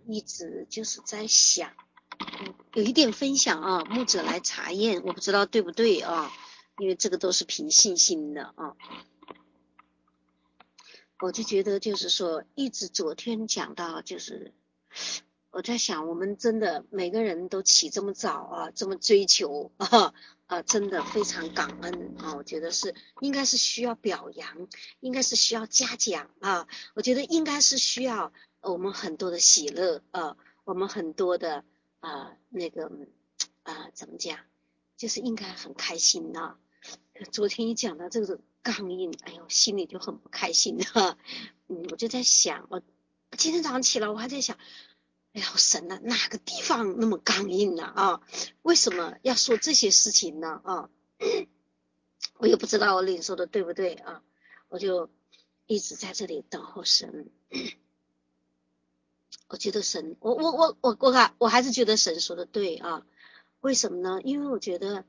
一直就是在想，有一点分享啊，牧者来查验，我不知道对不对啊，因为这个都是凭信心的啊。我就觉得就是说，一直昨天讲到，就是我在想，我们真的每个人都起这么早啊，这么追求真的非常感恩啊！我觉得是应该是需要表扬，应该是需要嘉奖啊！我觉得应该是需要我们很多的喜乐我们很多的怎么讲，就是应该很开心啊。昨天一讲到这个钢印，哎呦，心里就很不开心我就在想，我今天早上起来，我还在想，哎呀，神啊，哪个地方那么刚硬呢为什么要说这些事情呢我也不知道我领受的对不对我就一直在这里等候神。我觉得神，我还是觉得神说的对为什么呢？因为我觉得，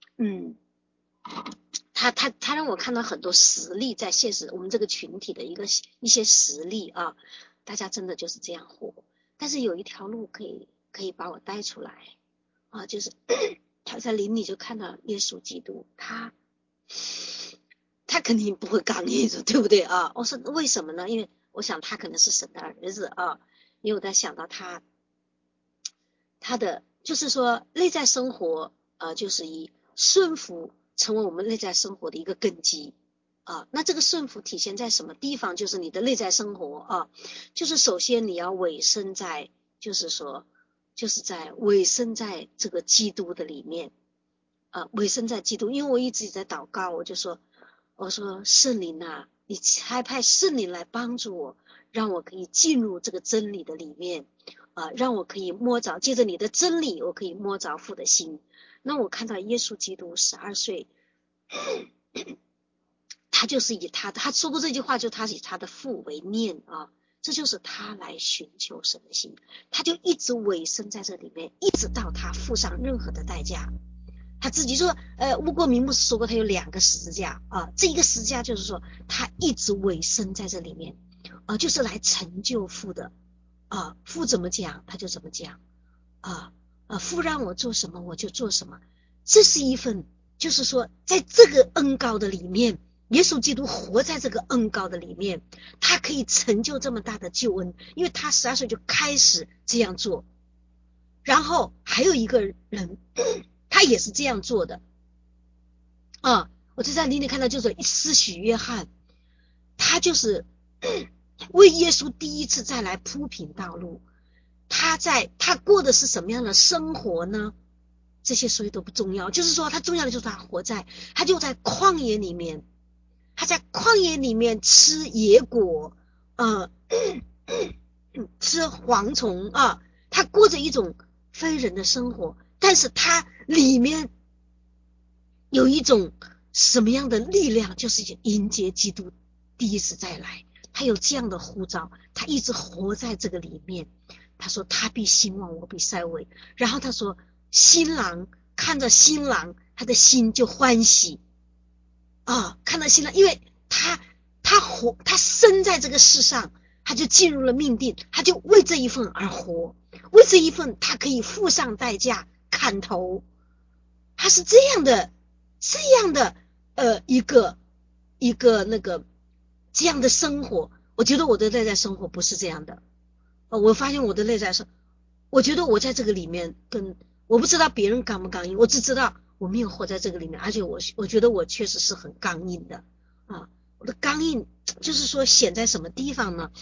他让我看到很多实例，在现实我们这个群体的一些实例大家真的就是这样活。但是有一条路可以把我带出来就是他在林里就看到耶稣基督，他肯定不会刚硬的，对不对我说为什么呢？因为我想他可能是神的儿子因为我在想到他的就是说内在生活就是以顺服成为我们内在生活的一个根基那这个顺服体现在什么地方？就是你的内在生活就是首先你要委身在，就是说就是在委身在这个基督的里面委身在基督。因为我一直在祷告，我说圣灵你差派圣灵来帮助我，让我可以进入这个真理的里面让我可以摸着，借着你的真理，我可以摸着父的心。那我看到耶稣基督12岁，他就是以他说过这句话，就他以他的父为念这就是他来寻求神的心，他就一直委身在这里面，一直到他付上任何的代价。他自己说乌国明牧师说过，他有2个十字架这一个十字架就是说他一直委身在这里面就是来成就父的父怎么讲他就怎么讲父让我做什么我就做什么。这是一份就是说在这个恩膏的里面，耶稣基督活在这个恩膏的里面，他可以成就这么大的救恩，因为他12岁就开始这样做。然后还有一个人他也是这样做的我就在林里看到，就是施洗约翰，他就是为耶稣第一次再来铺平道路。他过的是什么样的生活呢？这些所有都不重要，就是说他重要的就是他就在旷野里面，他在旷野里面吃野果吃蝗虫他过着一种非人的生活，但是他里面有一种什么样的力量，就是迎接基督第一次再来。他有这样的呼召，他一直活在这个里面。他说他必兴旺，我必衰微。然后他说新郎看着新郎，他的心就欢喜看到新郎，因为他生在这个世上，他就进入了命定，他就为这一份而活，为这一份他可以付上代价砍头。他是这样的一个这样的生活。我觉得我的内在生活不是这样的我发现我的内在生，我觉得我在这个里面我不知道别人刚不刚硬，我只知道我没有活在这个里面，而且我觉得我确实是很刚硬的我的刚硬就是说显在什么地方呢？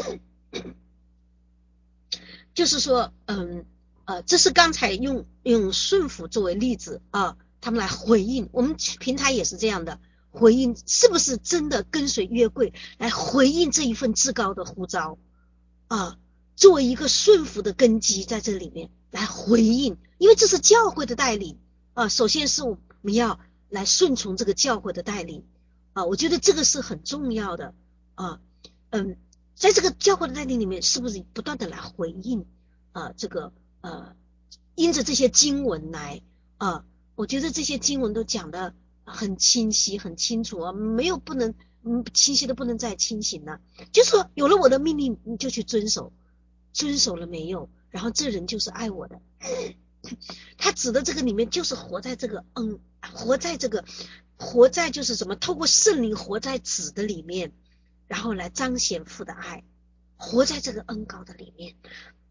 就是说这是刚才用顺服作为例子他们来回应，我们平台也是这样的回应，是不是真的跟随约柜来回应这一份至高的呼召作为一个顺服的根基，在这里面来回应，因为这是教会的带领首先是我们要来顺从这个教会的带领我觉得这个是很重要的在这个教会的带领里面，是不是不断的来回应这个因着这些经文来我觉得这些经文都讲得很清晰很清楚没有不能清晰的不能再清醒了。就是说有了我的命令你就去遵守遵守了没有，然后这人就是爱我的。他指的这个里面就是活在这个活在就是什么，透过圣灵活在子的里面，然后来彰显父的爱，活在这个恩膏的里面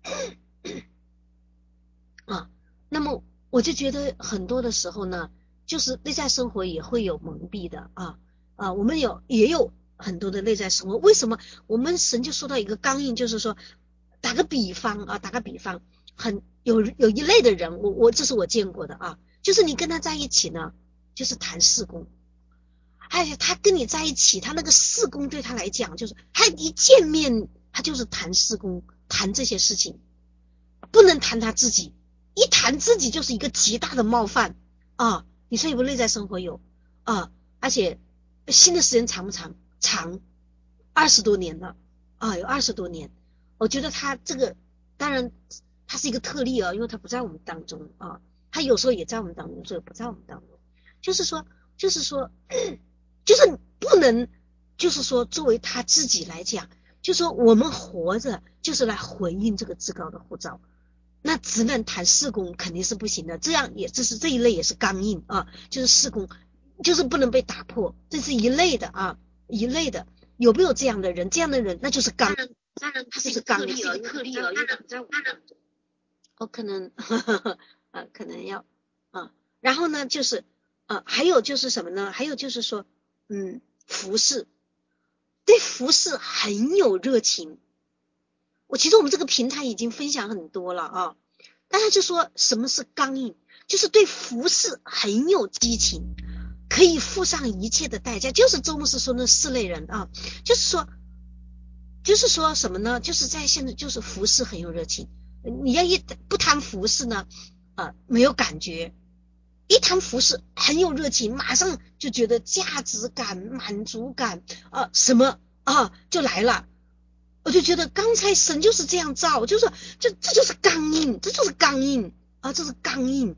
啊。那么我就觉得很多的时候呢，就是内在生活也会有蒙蔽的我们也有很多的内在生活。为什么我们神就说到一个刚硬，就是说打个比方，有一类的人，这是我见过的就是你跟他在一起呢，就是谈事工。他跟你在一起，他那个事工对他来讲，就是他一见面他就是谈事工，谈这些事情，不能谈他自己，一谈自己就是一个极大的冒犯你说有没有内在生活？有而且新的时间长不长？长，20多年了有20多年。我觉得他这个当然他是一个特例因为他不在我们当中他有时候也在我们当中，有时候不在我们当中。就是说就是不能，就是说作为他自己来讲，就是说我们活着就是来回应这个至高的呼召，那只能谈事工肯定是不行的，这是一类也是刚硬就是事工就是不能被打破，这是一类的一类的。有没有这样的人？这样的人那就是刚， 当然他是刚硬， 是一个特例因为不在我们当中。 可能可能要然后呢就是还有就是什么呢？还有就是说服侍，对服侍很有热情。其实我们这个平台已经分享很多了大家就说什么是刚硬，就是对服侍很有激情，可以付上一切的代价。就是周牧师说那4类人就是说什么呢？就是在现在就是服侍很有热情。你要不谈服侍呢没有感觉，一谈服侍很有热情，马上就觉得价值感、满足感什么就来了。我就觉得刚才神就是这样造，就是这就是刚硬，这就是刚硬这是刚硬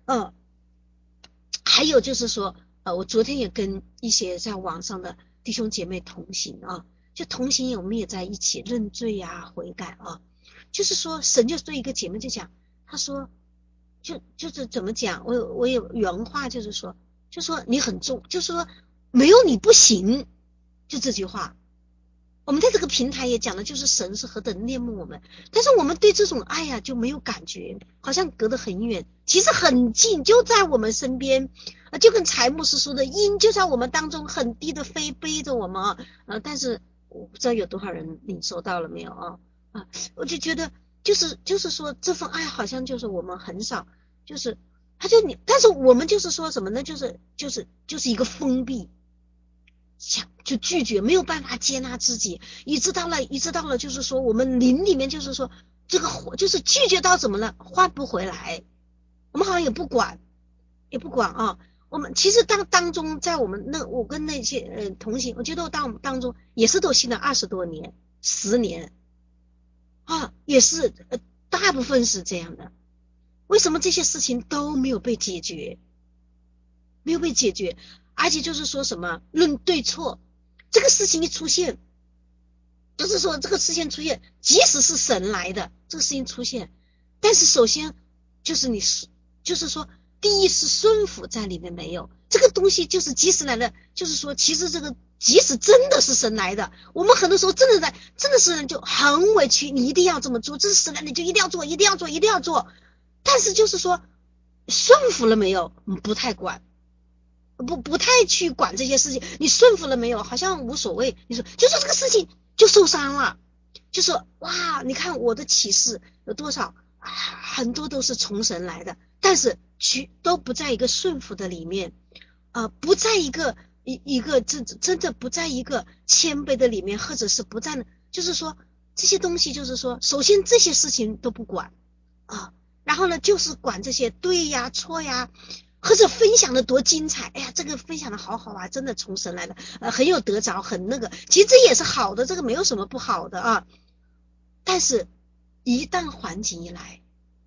还有就是说我昨天也跟一些在网上的弟兄姐妹同行就同行我们也在一起认罪悔改就是说神就对一个姐妹就讲，他说就是怎么讲，我有原话就是说你很重，就是说没有你不行，就这句话。我们在这个平台也讲的就是神是何等恋慕我们，但是我们对这种爱就没有感觉，好像隔得很远，其实很近，就在我们身边就跟柴牧师说的，鹰就在我们当中很低的飞，背着我们但是我不知道有多少人领受到了没有我就觉得就是说这份爱好像就是我们很少，就是但是我们就是说什么呢？就是一个封闭，就拒绝，没有办法接纳自己，一直到了就是说我们灵里面就是说这个就是拒绝到怎么了，换不回来，我们好像也不管我们其实当中在我们我跟那些同行，我觉得当中也是都信了20多年10年也是大部分是这样的。为什么这些事情都没有被解决？没有被解决，而且就是说什么论对错，这个事情一出现，就是说这个事情出现，即使是神来的这个事情出现，但是首先就是就是说第一是顺服在里面没有，这个东西就是即使来了，就是说其实这个即使真的是神来的，我们很多时候真的是人就很委屈，你一定要这么做，这是神来的你就一定要做，一定要做，一定要做，但是就是说顺服了没有不太管，不太去管这些事情，你顺服了没有好像无所谓，你说就说这个事情就受伤了，就说哇你看我的启示有多少很多都是从神来的，但是都不在一个顺服的里面不在一个真的不在一个谦卑的里面，或者是不在就是说这些东西就是说首先这些事情都不管然后呢就是管这些对呀错呀，或者分享的多精彩，哎呀这个分享的好真的从神来的很有得着很那个，其实这也是好的，这个没有什么不好的但是一旦环境一来，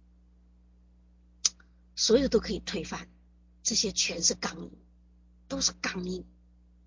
所有都可以推翻，这些全是刚硬，都是刚硬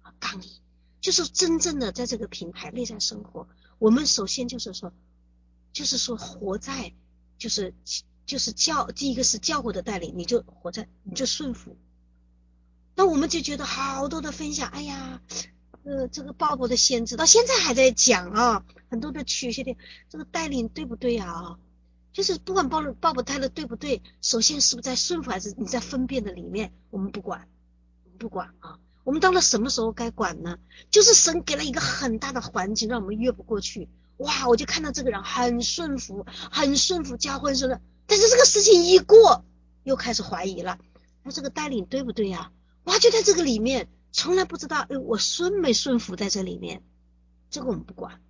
就是真正的在这个平台内在生活，我们首先就是说就是说活在就是第一个是教会的带领，你就顺服。那我们就觉得好多的分享，哎呀，这个鲍勃的先知到现在还在讲啊，很多的曲些的这个带领对不对啊？就是不管鲍勃带的对不对，首先是不是在顺服还是你在分辨的里面，我们不管啊。我们到了什么时候该管呢？就是神给了一个很大的环境让我们越不过去，哇，我就看到这个人很顺服教会说的，但是这个事情一过又开始怀疑了，那这个带领对不对呀？哇，就在这个里面从来不知道我顺没顺服在这里面，这个我们不管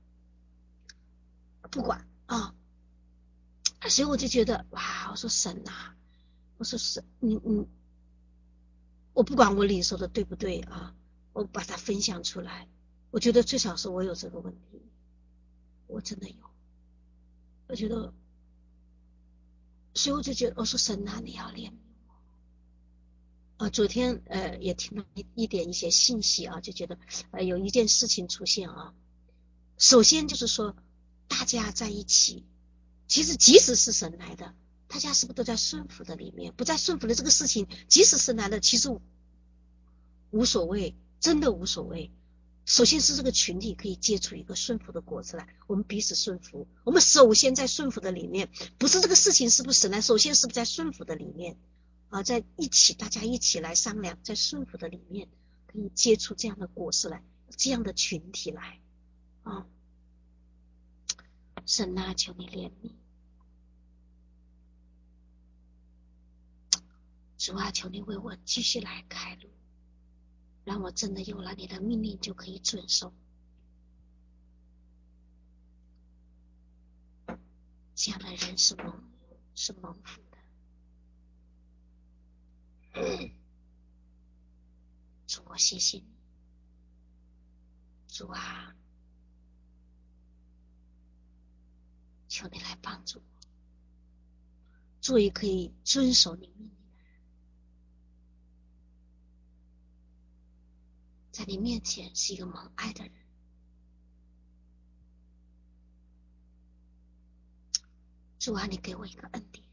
啊。所以我就觉得哇，我说神啊，我说神，我不管我领受的对不对啊，我把它分享出来。我觉得最少是我有这个问题，我真的有。我觉得，所以我就觉得，我说神啊，你要怜悯我。昨天也听到一些信息啊，就觉得有一件事情出现啊。首先就是说，大家在一起，其实即使是神来的，大家是不是都在顺服的里面？不在顺服的这个事情，即使是来的，其实无所谓，真的无所谓。首先是这个群体可以结出一个顺服的果子来，我们彼此顺服。我们首先在顺服的里面，不是这个事情是不是神来，首先是不是在顺服的里面啊？在一起，大家一起来商量，在顺服的里面可以结出这样的果实来，这样的群体来啊。神啊，求你怜悯。主啊，求你为我继续来开路，让我真的有了你的命令就可以遵守。这样的人是蒙福的。主，我谢谢你。主啊，求你来帮助我，做一个可以遵守你命令的人，在你面前是一个蒙爱的人。主啊，你给我一个恩典，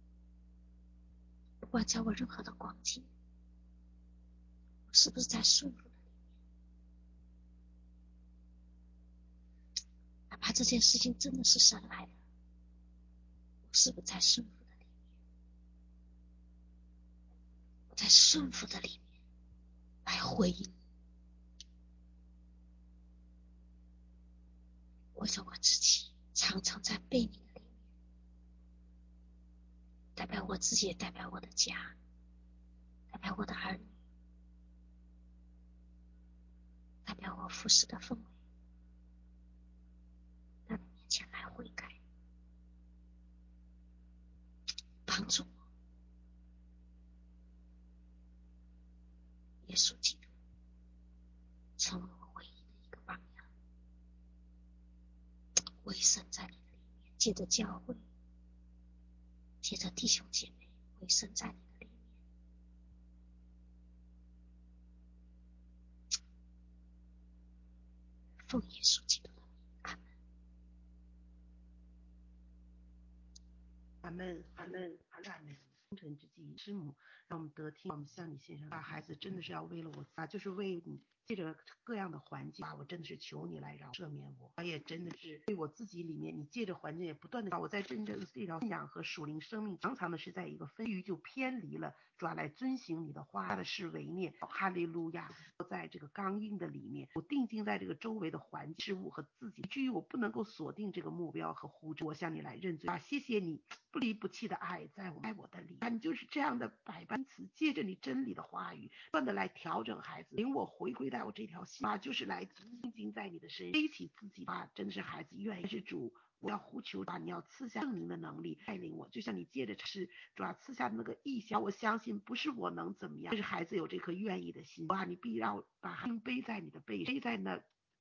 不管在我任何的光景，我是不是在顺服的里面，哪怕这件事情真的是神来的，我是不是在顺服的里面？我在顺服的里面来回应，为着我自己常常在背你的里面，代表我自己，也代表我的家，代表我的儿女，代表我服侍的氛围，在你面前来悔改，帮助我。耶稣基督成为我唯一的一个榜样，为神在你的里面，借着教会，借着弟兄姐妹，为神在你的里面。奉耶稣基督的名，阿门。 阿门，阿门。清晨之际，师母让我们得听，我们向你献上，孩子真的是要为了我就是为你借着各样的环境我真的是求你来赦免我也真的是对我自己里面，你借着环境也不断的我在真正的这条信仰和属灵生命常常的是在一个分域就偏离了，主要来遵行你的话的是为念，哈利路亚。在这个刚硬的里面，我定睛在这个周围的环境事物和自己，以至于我不能够锁定这个目标和呼召。我向你来认罪谢谢你不离不弃的爱在我的里你就是这样的百般词，借着你真理的话语不断的来调整孩子，领我回归到我这条心就是来定睛在你的身上，背起自己真的是孩子愿意是主，我要呼求你要赐下圣灵的能力带领我，就像你借着是主要赐下那个意象，我相信不是我能怎么样，就是孩子有这颗愿意的心你必要把孩子背在你的背上，背在那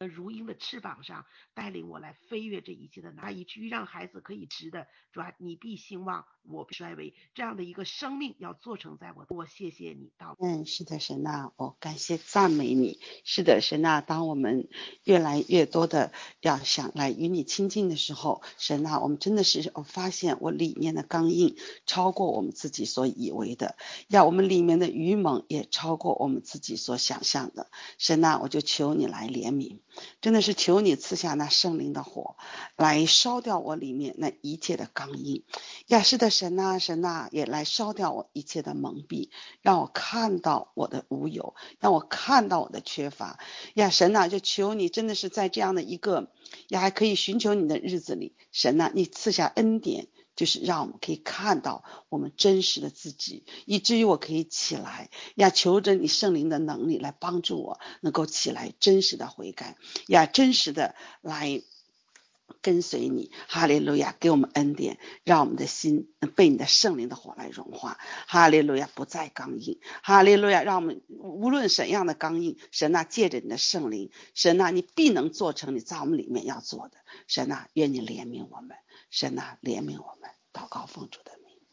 如鹰的翅膀上，带领我来飞跃这一切的难，以至于让孩子可以直的，主啊，你必兴旺，我必衰微，这样的一个生命要做成在我谢谢你。 是的，神啊，我感谢赞美你。是的，神啊，当我们越来越多的要想来与你亲近的时候，神啊，我们真的是发现我里面的刚硬超过我们自己所以为的，我们里面的愚蒙也超过我们自己所想象的。神啊，我就求你来怜悯，真的是求你赐下那圣灵的火来烧掉我里面那一切的刚硬。是的，神啊，神啊，也来烧掉我一切的蒙蔽，让我看到我的无有，让我看到我的缺乏。神啊，就求你真的是在这样的一个还可以寻求你的日子里，神啊，你赐下恩典，就是让我们可以看到我们真实的自己，以至于我可以起来，求着你圣灵的能力来帮助我能够起来真实的悔改，真实的来跟随你。哈利路亚，给我们恩典，让我们的心被你的圣灵的火来融化。哈利路亚，不再刚硬。哈利路亚，让我们无论怎样的刚硬，神啊，借着你的圣灵，神啊，你必能做成你在我们里面要做的。神啊，愿你怜悯我们，神啊，怜悯我们。祷告奉主的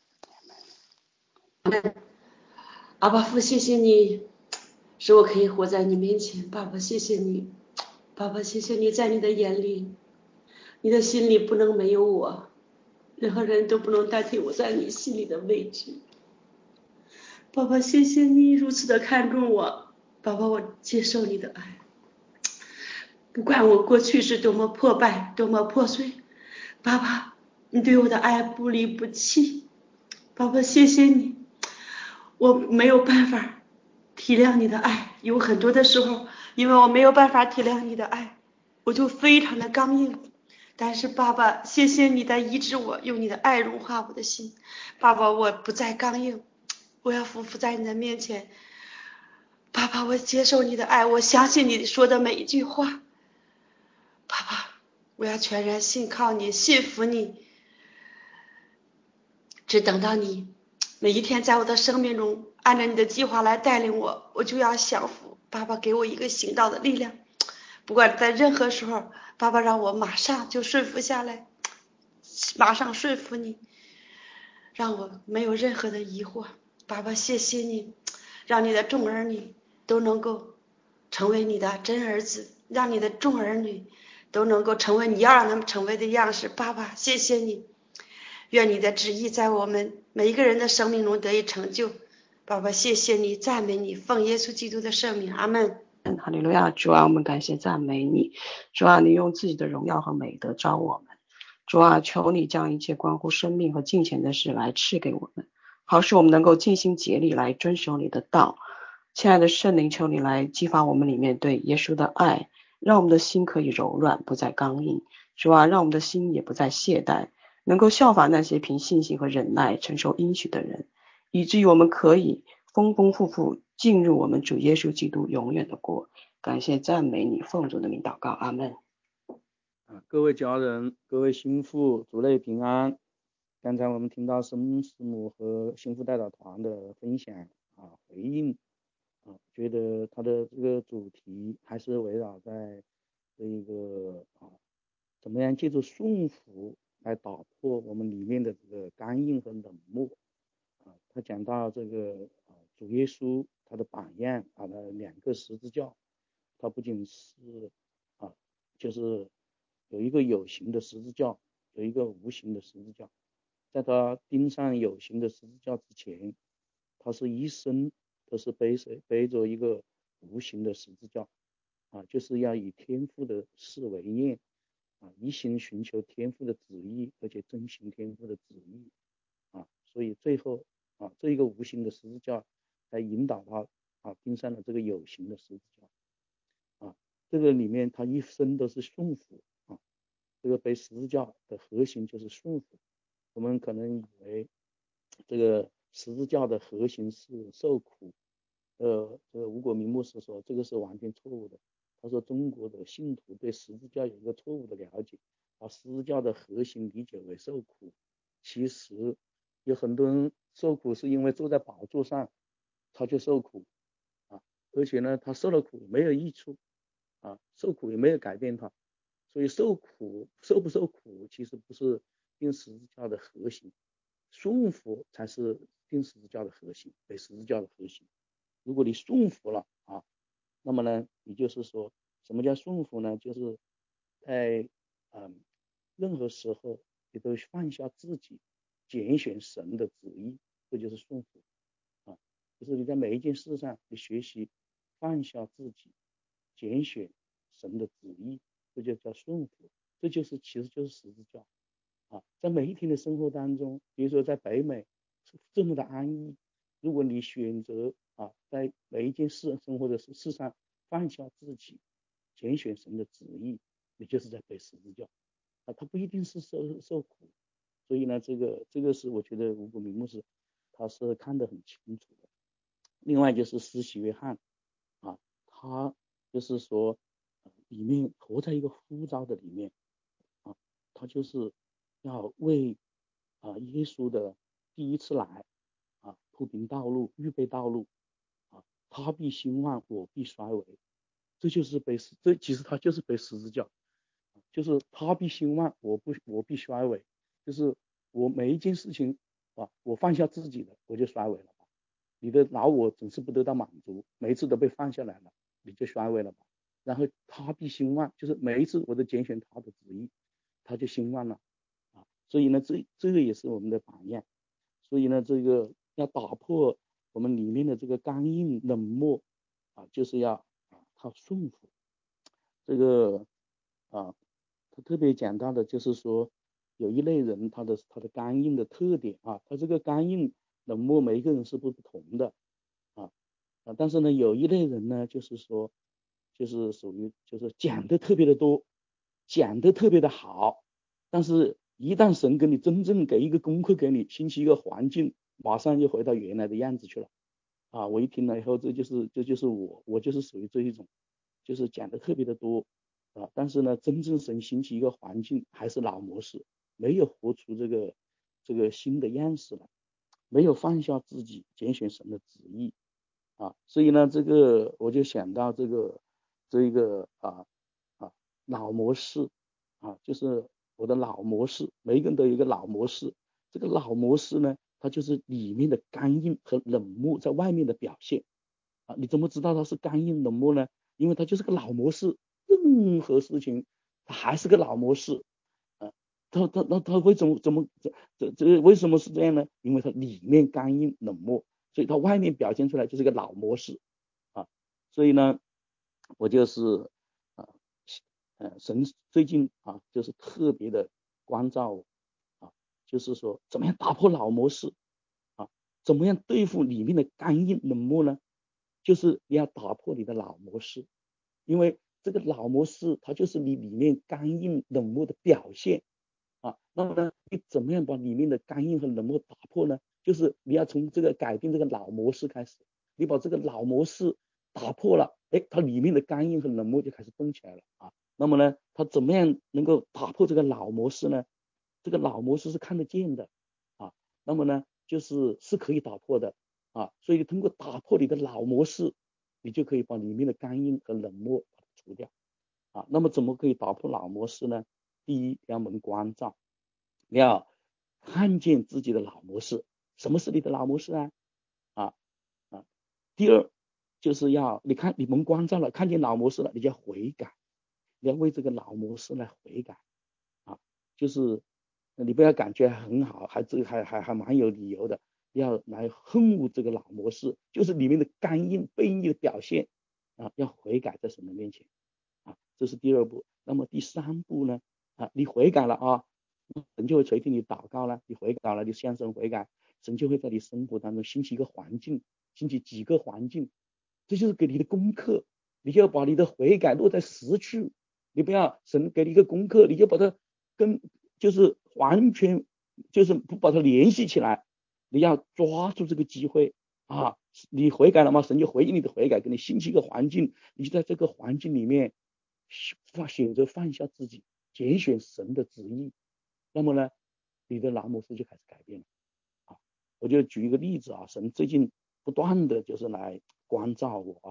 名。阿爸父，谢谢你使我可以活在你面前。爸爸谢谢你，爸爸谢谢你，在你的眼里，你的心里不能没有我，任何人都不能代替我在你心里的位置。爸爸谢谢你如此的看重我，爸爸我接受你的爱，不管我过去是多么破败多么破碎，爸爸你对我的爱不离不弃。爸爸谢谢你，我没有办法体谅你的爱，有很多的时候因为我没有办法体谅你的爱，我就非常的刚硬，但是爸爸谢谢你在医治我，用你的爱融化我的心。爸爸我不再刚硬，我要匍匐在你的面前。爸爸我接受你的爱，我相信你说的每一句话。爸爸我要全然信靠你，信服你，只等到你每一天在我的生命中按照你的计划来带领我，我就要降服。爸爸给我一个行道的力量，不管在任何时候，爸爸让我马上就顺服下来，马上顺服你，让我没有任何的疑惑。爸爸谢谢你，让你的众儿女都能够成为你的真儿子，让你的众儿女都能够成为你要让他们成为的样式。爸爸谢谢你，愿你的旨意在我们每一个人的生命中得以成就。爸爸谢谢你，赞美你，奉耶稣基督的圣名，阿们。 哈利路亚，主啊，我们感谢赞美你。主啊，你用自己的荣耀和美德招我们。主啊，求你将一切关乎生命和金钱的事来赐给我们，好使我们能够尽心竭力来遵守你的道。亲爱的圣灵，求你来激发我们里面对耶稣的爱，让我们的心可以柔软，不再刚硬。主啊，让我们的心也不再懈怠，能够效法那些凭信心和忍耐承受应许的人，以至于我们可以丰丰富富进入我们主耶稣基督永远的国。感谢赞美你，奉主的名祷告，阿们。 各位家人，各位心腹，主内平安。刚才我们听到孙师母和心腹代表团的分享回应觉得他的这个主题还是围绕在这一个怎么样借助顺服来打破我们里面的这个刚硬和冷漠他讲到这个主耶稣他的榜样他的2个十字架，他不仅是就是有一个有形的十字架，有一个无形的十字架。在他钉上有形的十字架之前，他是一生都是背着一个无形的十字架就是要以天父的事为念一心寻求天父的旨意，而且遵行天父的旨意所以最后这一个无形的十字架来引导他钉上了这个有形的十字架这个里面他一生都是顺服这个背十字架的核心就是顺服。我们可能以为这个十字架的核心是受苦这个吴国明牧师说这个是完全错误的。他说中国的信徒对十字架有一个错误的了解，把十字架的核心理解为受苦。其实有很多人受苦是因为坐在宝座上他就受苦而且呢他受了苦没有益处受苦也没有改变它。所以受不受苦其实不是定十字架的核心，顺服才是定十字架的核心，背十字架的核心。如果你顺服了那么呢，你就是说什么叫顺服呢？就是在任何时候你都放下自己，拣选神的旨意，这就是顺服就是你在每一件事上你学习放下自己，拣选神的旨意，这就叫顺服，这其实就是十字架在每一天的生活当中，比如说在北美这么的安逸，如果你选择在每一件生活的事上放下自己，拣选神的旨意，你就是在背十字架它不一定是受苦。所以呢，这个是我觉得吴国明牧师他是看得很清楚的。另外就是施洗约翰他就是说里面活在一个呼召的里面他就是要为耶稣的第一次来铺平道路，预备道路他必兴旺，我必衰微，这其实他就是背十字架，就是他必兴旺，我必衰微，就是我每一件事情我放下自己的我就衰微了你的老我总是不得到满足，每一次都被放下来了，你就衰微了然后他必兴旺，就是每一次我都拣选他的旨意，他就兴旺了所以呢这个也是我们的榜样。所以呢这个要打破我们里面的这个刚硬冷漠就是要他顺服。这个他特别讲到的就是说有一类人他的刚硬的特点他这个刚硬冷漠每一个人是不同的但是呢有一类人呢就是说就是属于就是讲的特别的多，讲的特别的好，但是一旦神给你真正给一个功课给你，兴起一个环境，马上就回到原来的样子去了我一听了以后这就是我就是属于这一种，就是讲的特别的多但是呢真正神兴起一个环境还是老模式，没有活出这个新的样式来，没有放下自己拣选神的旨意所以呢这个我就想到这一个老模式就是我的老模式，每一个人都有一个老模式，这个老模式呢它就是里面的刚硬和冷漠在外面的表现你怎么知道它是刚硬冷漠呢？因为它就是个老模式，任何事情它还是个老模式他为什么为什么是这样呢？因为它里面刚硬冷漠，所以它外面表现出来就是个老模式所以呢我就是神最近就是特别的关照我就是说怎么样打破老模式怎么样对付里面的刚硬冷漠呢？就是你要打破你的老模式，因为这个老模式它就是你里面刚硬冷漠的表现那么呢你怎么样把里面的刚硬和冷漠打破呢？就是你要从这个改变这个老模式开始，你把这个老模式打破了它里面的刚硬和冷漠就开始动起来了那么呢它怎么样能够打破这个老模式呢？这个老模式是看得见的那么呢是可以打破的所以通过打破你的老模式，你就可以把里面的刚硬和冷漠除掉那么怎么可以打破老模式呢？第一，要蒙光照，你要看见自己的老模式。什么是你的老模式第二，就是要你蒙光照了，看见老模式了，你就要悔改，你要为这个老模式来悔改就是你不要感觉很好，还蛮有理由的，要来恨恶这个老模式，就是里面的刚硬悖逆的表现要悔改在神的面前这是第二步。那么第三步呢你悔改了神就会垂听你祷告了，你悔改了，你向神悔改，神就会在你生活当中兴起一个环境，兴起几个环境，这就是给你的功课，你就要把你的悔改落在实处，你不要神给你一个功课，你就把它就是完全就是不把它联系起来，你要抓住这个机会你悔改了吗？神就回应你的悔改，给你兴起一个环境，你就在这个环境里面选择放下自己，拣选神的旨意，那么呢你的老模式就开始改变了我就举一个例子神最近不断的就是来关照我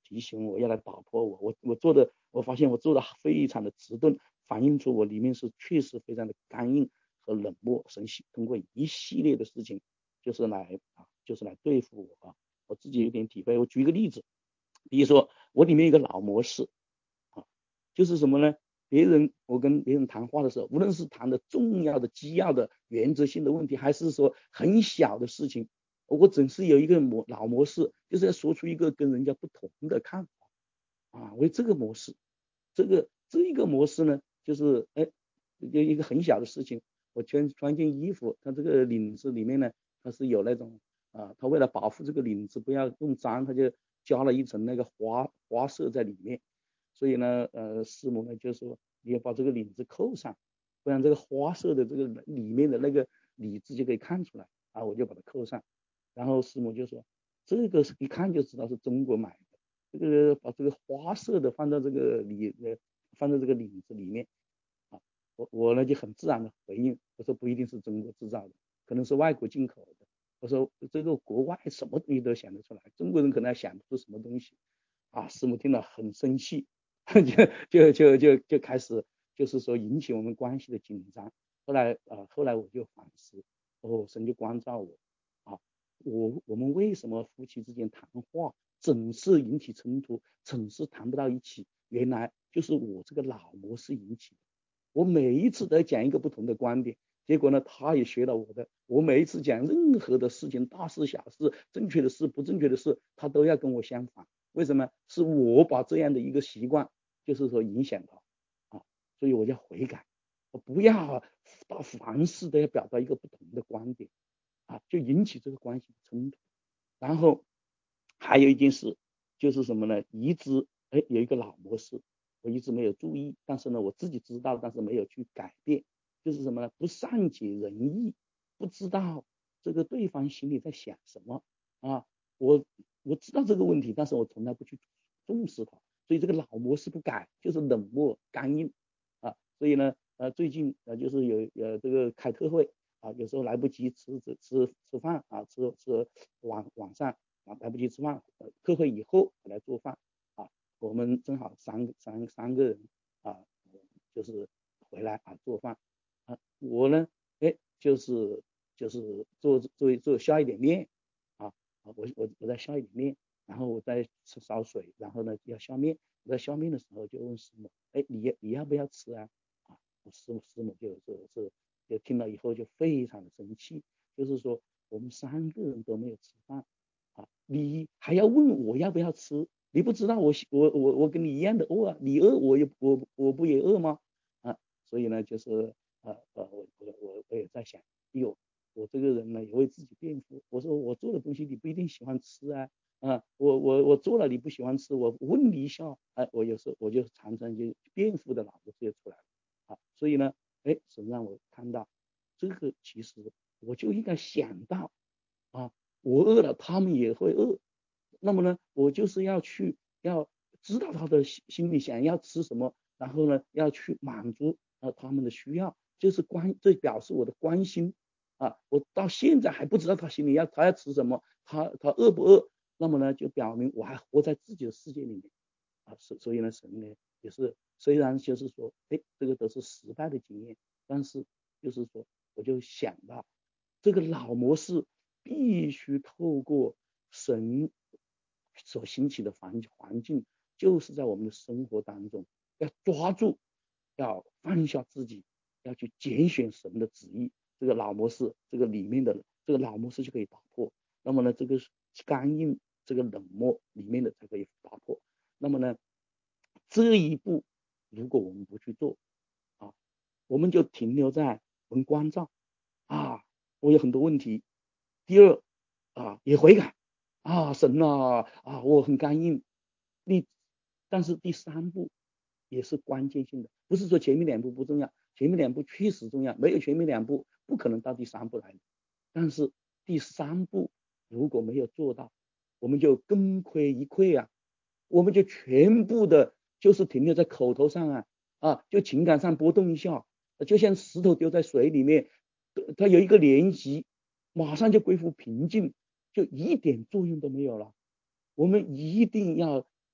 提醒我，要来打破我。我发现我做的非常的迟钝，反映出我里面是确实非常的刚硬和冷漠。神通过一系列的事情，就是来对付我。我自己有点体会。我举一个例子，比如说我里面有一个老模式就是什么呢？我跟别人谈话的时候，无论是谈的重要的、基要的、原则性的问题，还是说很小的事情，我总是有一个老模式，就是要说出一个跟人家不同的看法为这个模式，这个模式呢，就是有一个很小的事情，我穿件衣服，它这个领子里面呢，它是有那种它为了保护这个领子不要弄脏，它就加了一层那个花色在里面。所以呢，师母呢就说你要把这个领子扣上，不然这个花色的这个里面的那个里子就可以看出来我就把它扣上。然后师母就说这个一看就知道是中国买的，这个把这个花色的放到这个领子里面我呢就很自然的回应，我说不一定是中国制造的，可能是外国进口的。我说这个国外什么东西都想得出来，中国人可能还想不出什么东西师母听了很生气，就开始就是说引起我们关系的紧张。后来我就反思，神就关照我我们为什么夫妻之间谈话总是引起冲突，总是谈不到一起？原来就是我这个老模式引起的。我每一次都要讲一个不同的观点，结果呢，他也学了我的。我每一次讲任何的事情，大事小事，正确的事不正确的事，他都要跟我相反。为什么？是我把这样的一个习惯，就是说影响他所以我要悔改，我不要到凡事都要表达一个不同的观点就引起这个关系的冲突。然后还有一件事就是什么呢？一直有一个老模式，我一直没有注意，但是呢我自己知道，但是没有去改变，就是什么呢？不善解人意，不知道这个对方心里在想什么我知道这个问题，但是我从来不去重视它，所以这个老模式不改，就是冷漠刚硬所以呢最近就是有这个开特会有时候来不及吃饭吃晚上来不及吃饭，特会以后我来做饭我们正好三个人就是回来做饭我呢就是做下一点面我再下一点面，然后我再烧水，然后呢要下面。我在下面的时候就问师母，你要不要吃师母就听了以后就非常的生气，就是说我们3个人都没有吃饭你还要问我要不要吃？你不知道我跟你一样的饿你饿我不也饿吗？所以呢就是我也在想，我这个人呢也为自己辩护，我说我做的东西你不一定喜欢吃我做了你不喜欢吃，我问你一下我有时候我就常常就辩护的脑子就出来了所以呢神让我看到这个其实我就应该想到我饿了他们也会饿，那么呢我就是要知道他的心里想要吃什么，然后呢要去满足他们的需要，就是这表示我的关心我到现在还不知道他心里他要吃什么，他饿不饿，那么呢就表明我还活在自己的世界里面所以呢神呢也是虽然就是说这个都是失败的经验，但是就是说我就想到这个老模式必须透过神所兴起的环境，就是在我们的生活当中要抓住，要放下自己，要去拣选神的旨意，这个老模式这个里面的这个老模式就可以打破。那么呢这个刚硬这个冷漠里面的才可以打破。那么呢这一步如果我们不去做我们就停留在文关照我有很多问题。第二也悔改神我很刚硬。但是第3步也是关键性的，不是说前面2步不重要，前面2步确实重要，没有前面2步不可能到第3步来的。但是第3步如果没有做到，我们就功亏一篑我们就全部的就是停留在口头上就情感上波动一下，就像石头丢在水里面，它有一个涟漪，马上就恢复平静，就一点作用都没有了。我们一定要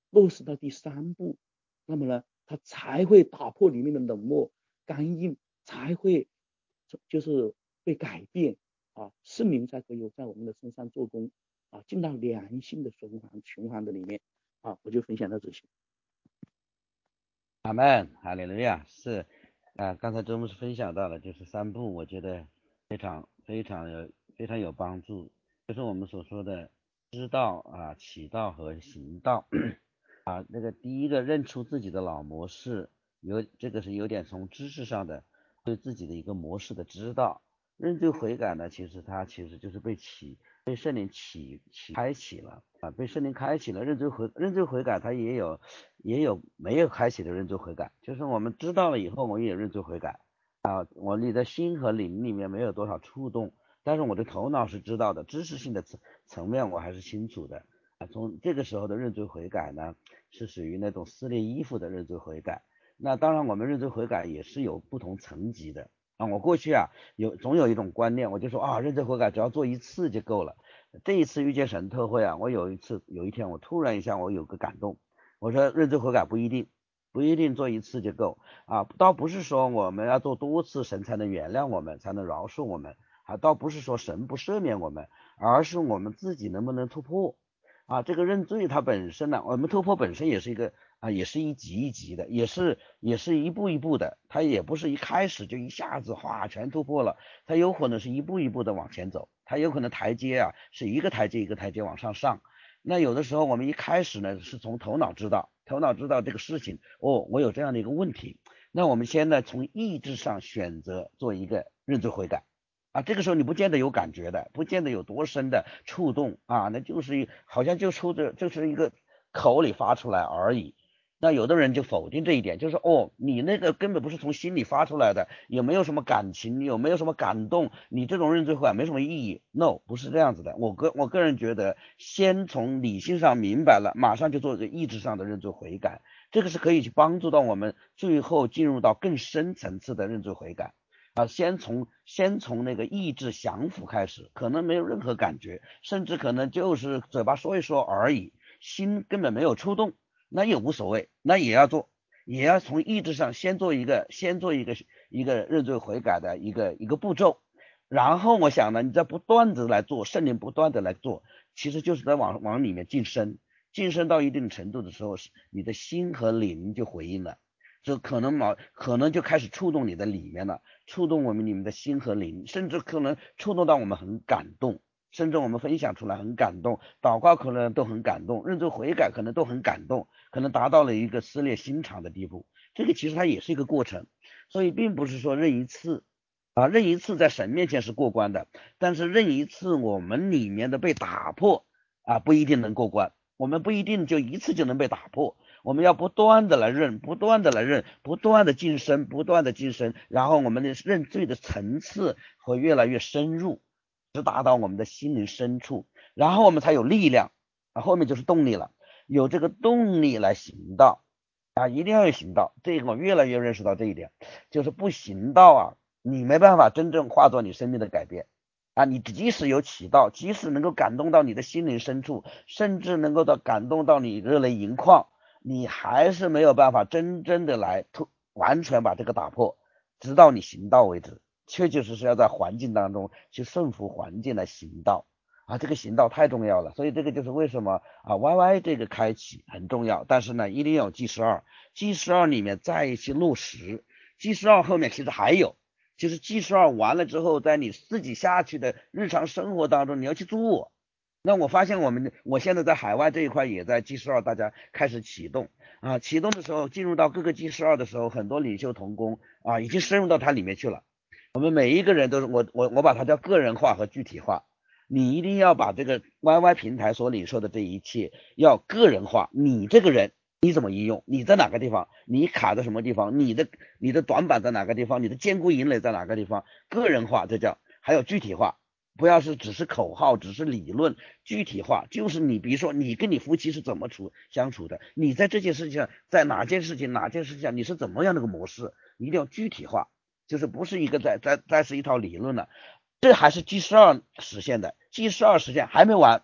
落实到第3步，那么呢，它才会打破里面的冷漠干硬，才会就是被改变啊，圣灵才可以在我们的身上做工啊，进到良性的循环的里面啊，我就分享到这些。 阿门，哈利路亚。是刚才周牧师分享到了，就是3步，我觉得非常有帮助，就是我们所说的知道啊、起道和行道啊。那个第一个认出自己的老模式，这个是有点从知识上的对自己的一个模式的知道。认罪悔改呢，其实就是被圣灵开启了啊，被圣灵开启了。认罪悔改，它也有没有开启的认罪悔改，就是我们知道了以后，我也认罪悔改啊。你的心和灵里面没有多少触动，但是我的头脑是知道的，知识性的层面我还是清楚的啊。从这个时候的认罪悔改呢，是属于那种撕裂衣服的认罪悔改。那当然，我们认罪悔改也是有不同层级的啊。我过去总有一种观念，我就说啊，认罪悔改只要做1次就够了。这一次遇见神特会啊，我有一天我突然一下我有个感动，我说认罪悔改不一定做1次就够啊。倒不是说我们要做多次神才能原谅我们，才能饶恕我们啊，倒不是说神不赦免我们，而是我们自己能不能突破啊。这个认罪它本身呢，我们突破本身也是一个也是一级一级的，也是一步一步的，它也不是一开始就一下子全突破了，它有可能是一步一步的往前走，它有可能台阶是一个台阶一个台阶往上。那有的时候我们一开始呢是从头脑知道这个事情，我有这样的一个问题，那我们先呢从意志上选择做一个认罪悔改啊。这个时候你不见得有感觉的，不见得有多深的触动啊，那就是好像就是一个口里发出来而已。那有的人就否定这一点，就是你那个根本不是从心里发出来的，有没有什么感情，有没有什么感动，你这种认罪悔改没什么意义。 No， 不是这样子的。我个人觉得，先从理性上明白了，马上就做一个意志上的认罪悔改，这个是可以去帮助到我们最后进入到更深层次的认罪悔改啊。先从那个意志降服开始，可能没有任何感觉，甚至可能就是嘴巴说一说而已，心根本没有触动，那也无所谓，那也要做，也要从意志上先做一个认罪悔改的一个步骤。然后我想呢，你再不断的来做，圣灵不断的来做，其实就是在往里面晋升到一定程度的时候，你的心和灵就回应了，就可能就开始触动你的里面了，触动你们的心和灵，甚至可能触动到我们很感动，甚至我们分享出来很感动，祷告可能都很感动，认罪悔改可能都很感动，可能达到了一个撕裂心肠的地步。这个其实它也是一个过程，所以并不是说认一次在神面前是过关的，但是认一次我们里面的被打破不一定能过关，我们不一定就一次就能被打破，我们要不断的来认，不断的晋升，然后我们的认罪的层次会越来越深入，直达到我们的心灵深处，然后我们才有力量后面就是动力了，有这个动力来行道一定要有行道。这个我越来越认识到这一点，就是不行道你没办法真正化作你生命的改变你即使有起道，即使能够感动到你的心灵深处，甚至能够感动到你热泪盈眶，你还是没有办法真正的来完全把这个打破，直到你行道为止。确实是要在环境当中去顺服环境来行道这个行道太重要了。所以这个就是为什么YY 这个开启很重要，但是呢一定要有G12里面在一起落实。G12后面其实还有，就是 G12完了之后，在你自己下去的日常生活当中你要去做。那我发现我现在在海外这一块也在 G12大家开始启动启动的时候，进入到各个 G12的时候，很多领袖同工已经深入到它里面去了。我们每一个人都是我把它叫个人化和具体化，你一定要把这个 YY 平台所领受的这一切要个人化。你这个人你怎么应用，你在哪个地方，你卡在什么地方，你的短板在哪个地方，你的坚固营垒在哪个地方，个人化，这叫还有具体化。不要是只是口号，只是理论，具体化就是你比如说你跟你夫妻是怎么相处的，你在这件事情上，在哪件事情上你是怎么样的个模式，一定要具体化，就是不是一个再是一套理论了。这还是 G12 实现的， G12 实现还没完，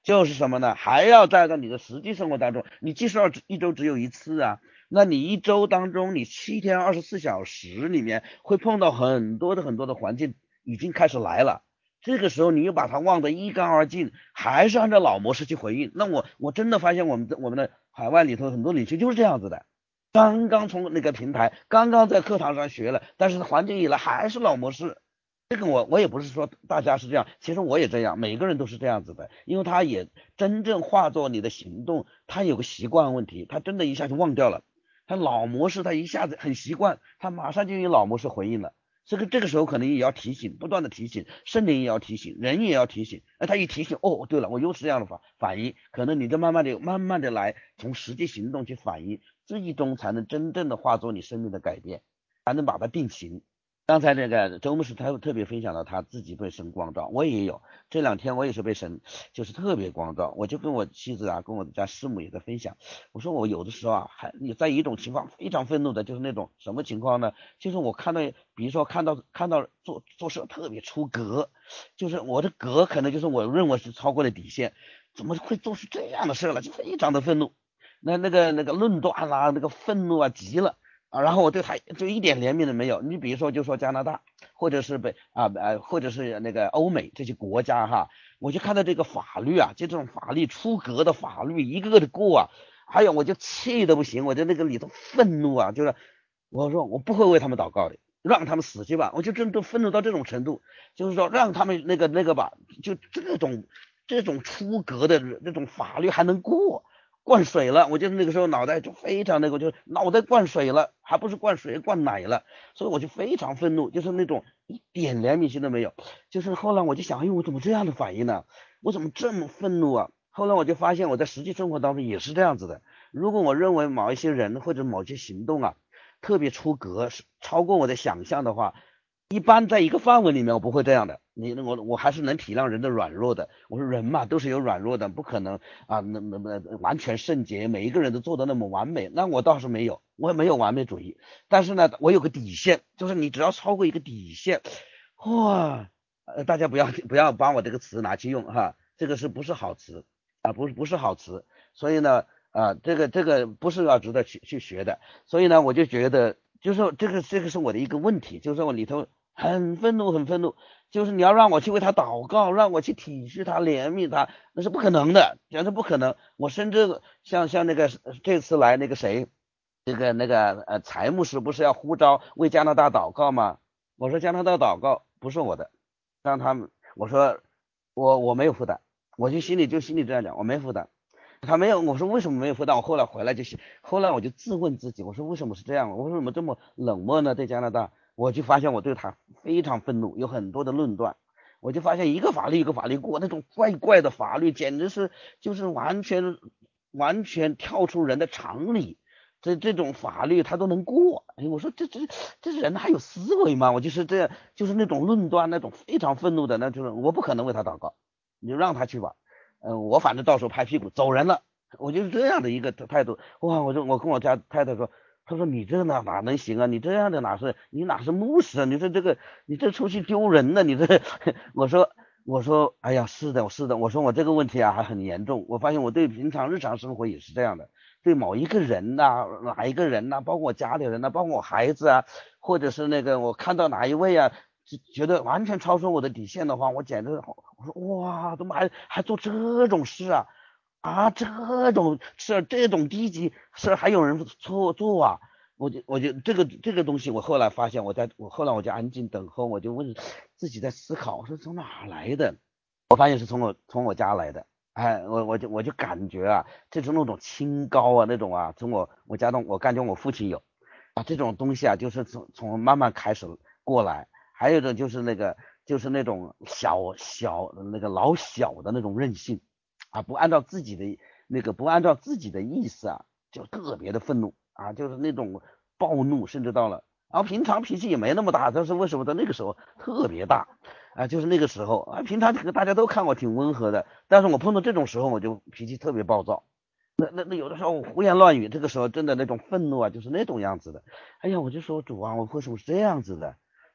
就是什么呢？还要在你的实际生活当中，你即使要一周只有一次啊，那你一周当中，你7天24小时里面会碰到很多的环境已经开始来了。这个时候你又把它忘得一干二净，还是按照老模式去回应。那我真的发现我们的海外里头很多领袖就是这样子的，刚刚从那个平台，刚刚在课堂上学了，但是环境一来还是老模式。这个我也不是说大家是这样，其实我也这样，每个人都是这样子的，因为他也真正化作你的行动，他有个习惯问题，他真的一下就忘掉了，他老模式他一下子很习惯，他马上就用老模式回应了。这个时候可能也要提醒，不断的提醒，圣灵也要提醒，人也要提醒。他一提醒，哦，对了，我又是这样的反应，可能你就慢慢的来，从实际行动去反应，最终才能真正的化作你生命的改变，才能把它定型。刚才那个周牧师他特别分享了他自己被神光照，我也有，这2天我也是被神就是特别光照，我就跟我妻子啊，跟我家师母也在分享，我说我有的时候啊，还你在一种情况非常愤怒的，就是那种什么情况呢？就是我看到，比如说看到做事特别出格，就是我的格可能就是我认为是超过了底线，怎么会做出这样的事了？就非常的愤怒，那个论断啦，那个愤怒啊极了。然后我对他就一点怜悯都没有。你比如说，就说加拿大，或者是或者是那个欧美这些国家哈，我就看到这个法律啊，就这种法律出格的法律一个个的过啊，还有我就气得不行，我就那个里头愤怒啊，就是我说我不会为他们祷告的，让他们死去吧，我就真的愤怒到这种程度，就是说让他们那个吧，就这种出格的这种法律还能过。灌水了，我就那个时候脑袋就非常那个，就是脑袋灌水了，还不是灌水灌奶了，所以我就非常愤怒，就是那种一点怜悯心都没有。就是后来我就想，哎呦，我怎么这样的反应呢？我怎么这么愤怒啊？后来我就发现我在实际生活当中也是这样子的。如果我认为某一些人或者某些行动啊特别出格，超过我的想象的话，一般在一个范围里面我不会这样的，我还是能体谅人的软弱的。我说人嘛都是有软弱的，不可能啊那完全圣洁，每一个人都做得那么完美。那我倒是没有，我也没有完美主义。但是呢，我有个底线，就是你只要超过一个底线，哇，大家不要把我这个词拿去用哈，这个不是好词啊，不是好词。所以呢这个不是要值得去学的。所以呢我就觉得就是这个是我的一个问题，就是我里头很愤怒，就是你要让我去为他祷告，让我去体恤他、怜悯他，那是不可能的，简直不可能。我甚至像那个这次来那个谁，财牧师不是要呼召为加拿大祷告吗？我说加拿大祷告不是我的，让他们，我说我没有负担，我就心里这样讲，我没负担。他没有，我说为什么没有负担？我后来回来后来我就自问自己，我说为什么是这样？我为什么这么冷漠呢？对加拿大，我就发现我对他非常愤怒，有很多的论断。我就发现一个法律一个法律过，那种怪的法律，简直是就是完全跳出人的常理。这种法律他都能过，哎，我说这人还有思维吗？我就是这样，就是那种论断，那种非常愤怒的，那就是我不可能为他祷告，你就让他去吧。我反正到时候拍屁股走人了，我就是这样的一个态度。哇，我跟我家太太说，她说你这哪能行啊？你这样的你哪是牧师啊？你说这个你这出去丢人呢？你这我说哎呀是的，我说我这个问题啊还很严重。我发现我对平常日常生活也是这样的，对某一个人呐，哪一个人呐，包括我家里人呐，包括我孩子啊，或者是那个我看到哪一位啊，觉得完全超出我的底线的话，我简直我说哇，怎么还做这种事啊？这种事，这种低级事还有人做啊？我就这个东西，我后来发现，我后来我就安静等候，我就问自己在思考，我说从哪来的？我发现是从我家来的。哎，我就感觉啊，这种那种清高啊，那种啊，从我家中，我感觉我父亲有啊，这种东西啊，就是从慢慢开始过来。还有一种就是就是那种那个老小的那种任性啊，不按照自己的意思啊，就特别的愤怒啊，就是那种暴怒，甚至到了，然后平常脾气也没那么大，但是为什么在那个时候特别大啊？就是那个时候啊，平常大家都看我挺温和的，但是我碰到这种时候我就脾气特别暴躁。那有的时候我胡言乱语，这个时候真的那种愤怒啊，就是那种样子的。哎呀，我就说主啊，我为什么是这样子的？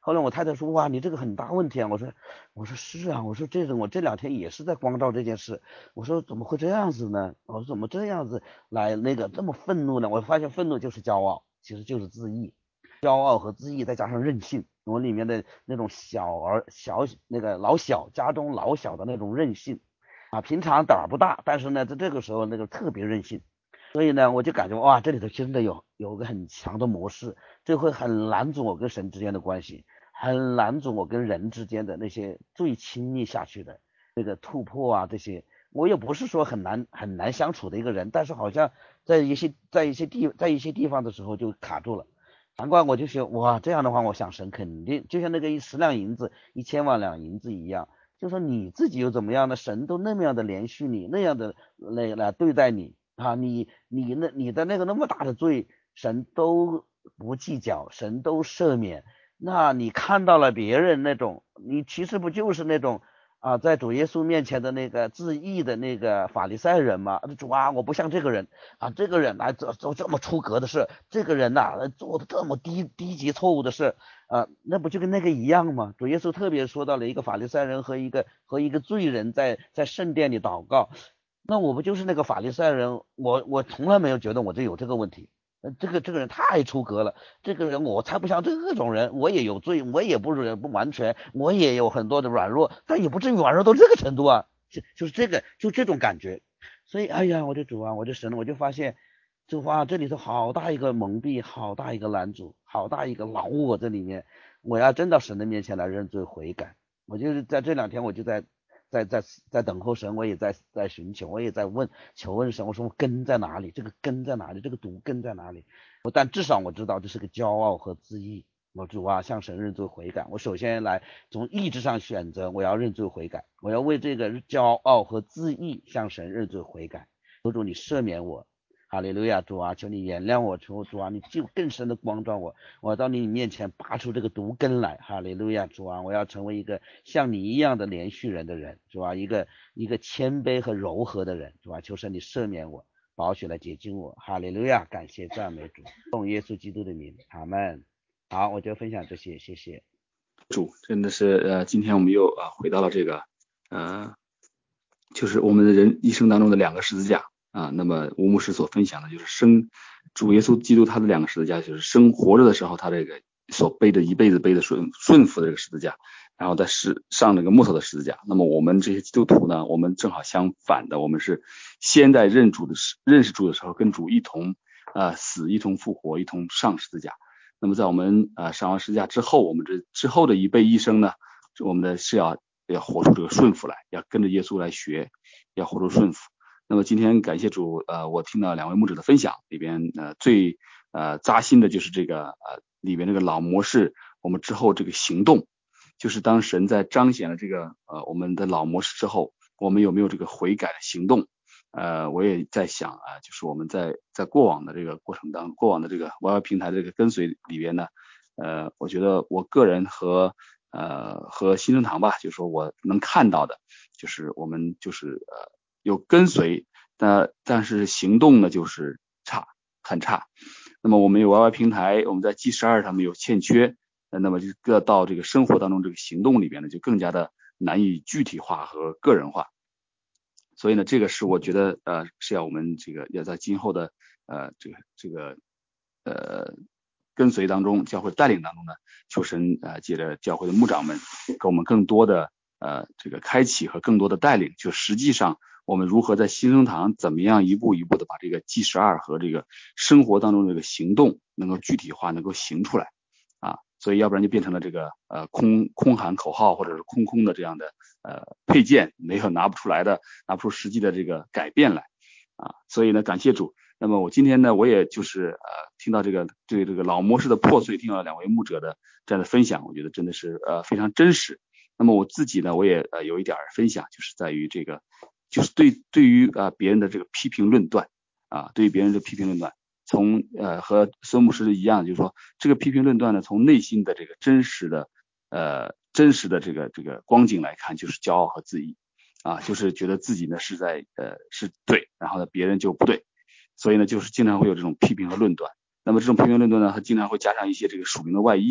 后来我太太说，哇，你这个很大问题啊。我说是啊，我说我这2天也是在光照这件事。我说怎么会这样子呢？我说怎么这样子来这么愤怒呢？我发现愤怒就是骄傲，其实就是自义，骄傲和自义再加上任性，我里面的那种老小家中老小的那种任性啊，平常胆儿不大，但是呢在这个时候那个特别任性。所以呢，我就感觉哇，这里头真的有个很强的模式，这会很拦阻我跟神之间的关系，很拦阻我跟人之间的那些最亲密下去的那个突破啊，这些我也不是说很难相处的一个人，但是好像在一些地方的时候就卡住了。难怪我就觉得哇，这样的话，我想神肯定就像那个10两银子、1000万两银子一样，就说你自己又怎么样呢？神都那么样的连续你，那样的来对待你啊，你的那个那么大的罪，神都不计较，神都赦免。那你看到了别人那种，你其实不就是那种啊，在主耶稣面前的那个自义的那个法利赛人吗？主啊，我不像这个人啊，这个人来做这么出格的事，这个人呐、做的这么低级错误的事啊，那不就跟那个一样吗？主耶稣特别说到了一个法利赛人和一个罪人在圣殿里祷告，那我不就是那个法利赛人？我从来没有觉得我有这个问题。这个人太出格了，这个人我才不像这种人，我也有罪，我也不完全，我也有很多的软弱，但也不至于软弱到这个程度啊，就是这种感觉。所以哎呀，我的主啊，我的神，我就发现这里头好大一个蒙蔽，好大一个拦阻，好大一个老我这里面，我要真到神的面前来认罪悔改。我就是在这2天我就在等候神，我也在寻求，我也在求问神，我说我根在哪里？这个根在哪里？这个毒根在哪里？但至少我知道这是个骄傲和自义。我主啊，向神认罪悔改。我首先来从意志上选择，我要认罪悔改，我要为这个骄傲和自义向神认罪悔改。求主你赦免我，哈利路亚，主啊，求你原谅我，求主啊，你就更深的光照我，我到你面前拔出这个毒根来，哈利路亚，主啊，我要成为一个像你一样的连续人的人，主啊，一个谦卑和柔和的人，主啊，求神你赦免我，宝血来洁净我，哈利路亚，感谢赞美主，奉耶稣基督的名，阿们。好，我就分享这些，谢谢主。真的是今天我们又回到了这个就是我们的人一生当中的2个十字架啊。那么吴牧师所分享的就是主耶稣基督他的2个十字架，就是活着的时候他这个所背着一辈子背的顺服的这个十字架，然后再上这个木头的十字架。那么我们这些基督徒呢，我们正好相反的，我们是先在认识主的时候跟主一同死，一同复活，一同上十字架。那么在我们上完十字架之后，我们这之后的一辈一生呢，我们的是要活出这个顺服来，要跟着耶稣来学，要活出顺服。那么今天感谢主，我听到2位牧者的分享里边最扎心的就是这个里边这个老模式，我们之后这个行动，就是当神在彰显了这个我们的老模式之后，我们有没有这个悔改的行动？我也在想就是我们在过往的这个过程当中，过往的这个 YY 平台的这个跟随里边呢，我觉得我个人和新生堂吧，就是说我能看到的，就是我们就是有跟随，但是行动呢就是很差。那么我们有 YY 平台，我们在 G12上面有欠缺，那么就到这个生活当中这个行动里边呢，就更加的难以具体化和个人化。所以呢，这个是我觉得是要我们这个要在今后的这个跟随当中，教会带领当中呢，求神借着教会的牧长们给我们更多的这个开启和更多的带领，就实际上我们如何在新生堂怎么样一步一步的把这个 G12和这个生活当中这个行动能够具体化，能够行出来所以要不然就变成了这个空喊口号，或者是空的这样的配件，没有拿不出实际的这个改变来所以呢，感谢主。那么我今天呢，我也就是听到这个老模式的破碎，听到2位牧者的这样的分享，我觉得真的是非常真实。那么我自己呢，我也有一点分享，就是在于这个就是对于别人的这个批评论断对于别人的批评论断，从和孙牧师一样，就是说这个批评论断呢，从内心的这个真实的这个光景来看，就是骄傲和自义就是觉得自己呢是对，然后呢别人就不对，所以呢就是经常会有这种批评和论断。那么这种批评论断呢，它经常会加上一些这个属灵的外衣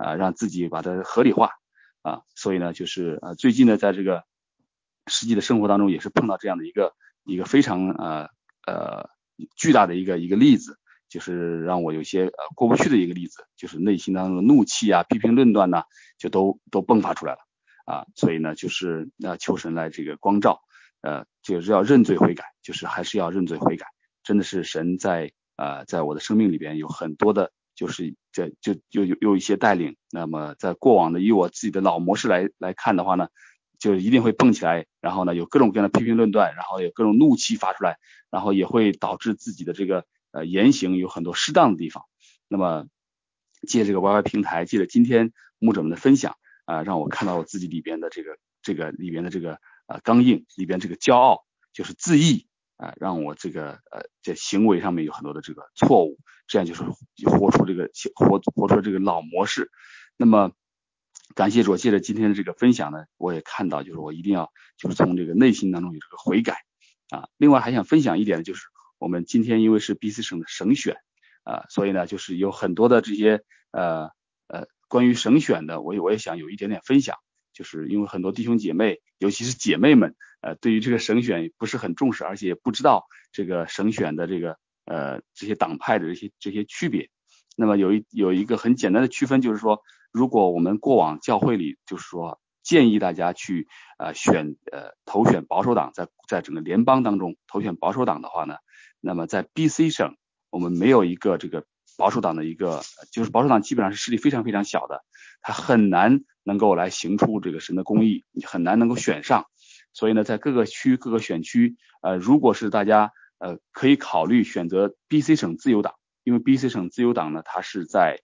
让自己把它合理化所以呢就是最近呢在这个实际的生活当中也是碰到这样的一个非常巨大的一个例子，就是让我有些过不去的一个例子，就是内心当中的怒气批评论断呢就都迸发出来了所以呢就是求神来这个光照就是要认罪悔改，就是还是要认罪悔改，真的是神在我的生命里边有很多的就是就有一些带领，那么在过往的以我自己的老模式来看的话呢，就一定会蹦起来，然后呢有各种各样的批评论断，然后有各种怒气发出来，然后也会导致自己的这个言行有很多适当的地方。那么借这个 YY 平台，借着今天牧者们的分享让我看到我自己里边的这个里边的这个刚硬，里边这个骄傲，就是自义让我这个在行为上面有很多的这个错误，这样就是活出这个老模式。那么感谢主，借着今天的这个分享呢，我也看到就是我一定要就是从这个内心当中有这个悔改另外还想分享一点呢，就是我们今天因为是 BC 省的省选所以呢就是有很多的这些关于省选的我也想有一点点分享，就是因为很多弟兄姐妹尤其是姐妹们对于这个省选不是很重视，而且也不知道这个省选的这个这些党派的这些区别。那么有一个很简单的区分，就是说如果我们过往教会里就是说建议大家去投选保守党，在整个联邦当中投选保守党的话呢，那么在 BC 省我们没有一个这个保守党的就是保守党基本上是势力非常非常小的，它很难能够来行出这个神的公义，你很难能够选上。所以呢在各个选区如果是大家可以考虑选择 BC 省自由党，因为 BC 省自由党呢它是在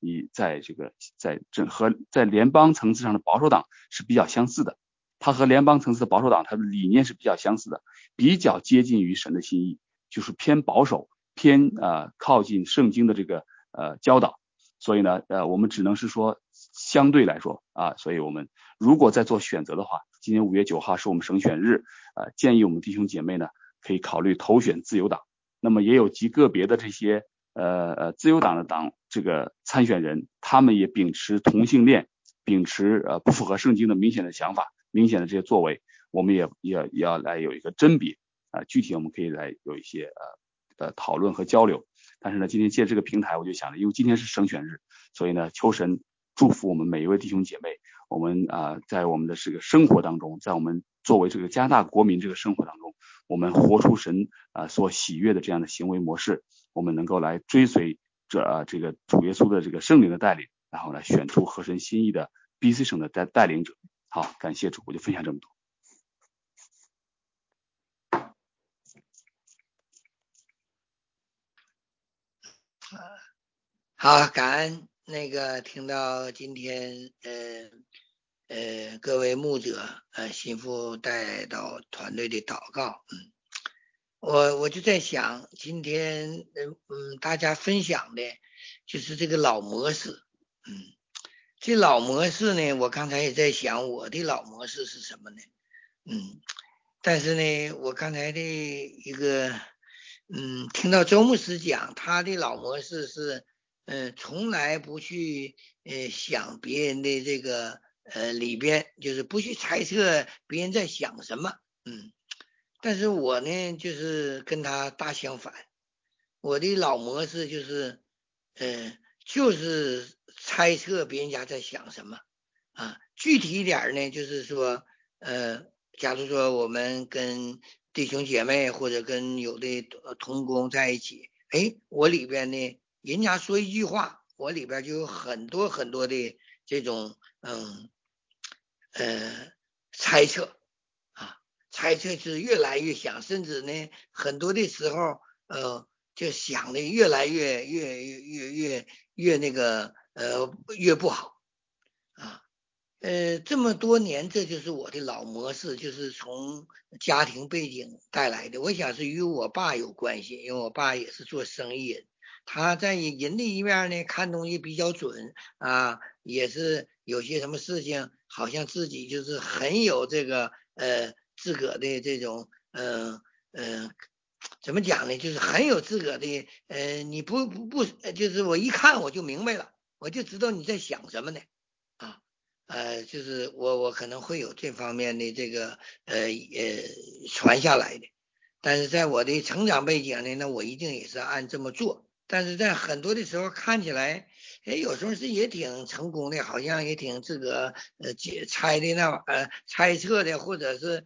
联邦层次上的保守党是比较相似的，它和联邦层次的保守党它的理念是比较相似的，比较接近于神的心意，就是偏保守，偏靠近圣经的这个教导。所以呢我们只能是说相对来说所以我们如果在做选择的话，今年5月9号是我们省选日建议我们弟兄姐妹呢可以考虑投选自由党。那么也有极个别的这些自由党的这个参选人，他们也秉持同性恋，秉持不符合圣经的明显的想法，明显的这些作为，我们也要来有一个甄别具体我们可以来有一些讨论和交流。但是呢今天借这个平台我就想了，因为今天是省选日，所以呢求神祝福我们每一位弟兄姐妹，我们在我们的这个生活当中，在我们作为这个加拿大国民这个生活当中，我们活出神所喜悦的这样的行为模式，我们能够来追随这个主耶稣的这个圣灵的带领，然后来选出合神心意的 BC 省的带领者。好，感谢主，我就分享这么多。 好，感恩听到今天各位牧者心腹带到团队的祷告我就在想今天大家分享的就是这个老模式这老模式呢，我刚才也在想我的老模式是什么呢但是呢我刚才的一个听到周牧师讲他的老模式是从来不去想别人的这个里边，就是不去猜测别人在想什么但是我呢就是跟他大相反，我的老模式就是就是猜测别人家在想什么具体一点呢就是说假如说我们跟弟兄姐妹或者跟有的同工在一起我里边呢人家说一句话，我里边就有很多很多的这种猜测猜测是越来越想，甚至呢很多的时候就想的越来越那个越不好这么多年这就是我的老模式，就是从家庭背景带来的。我想是与我爸有关系，因为我爸也是做生意人，他在人的一面呢看东西比较准也是有些什么事情好像自己就是很有这个自个的这种怎么讲呢，就是很有自个的你不就是我一看我就明白了我就知道你在想什么呢啊。就是我可能会有这方面的这个传下来的，但是在我的成长背景呢，那我一定也是按这么做。但是在很多的时候看起来，有时候是也挺成功的，好像也挺这个猜测的，或者是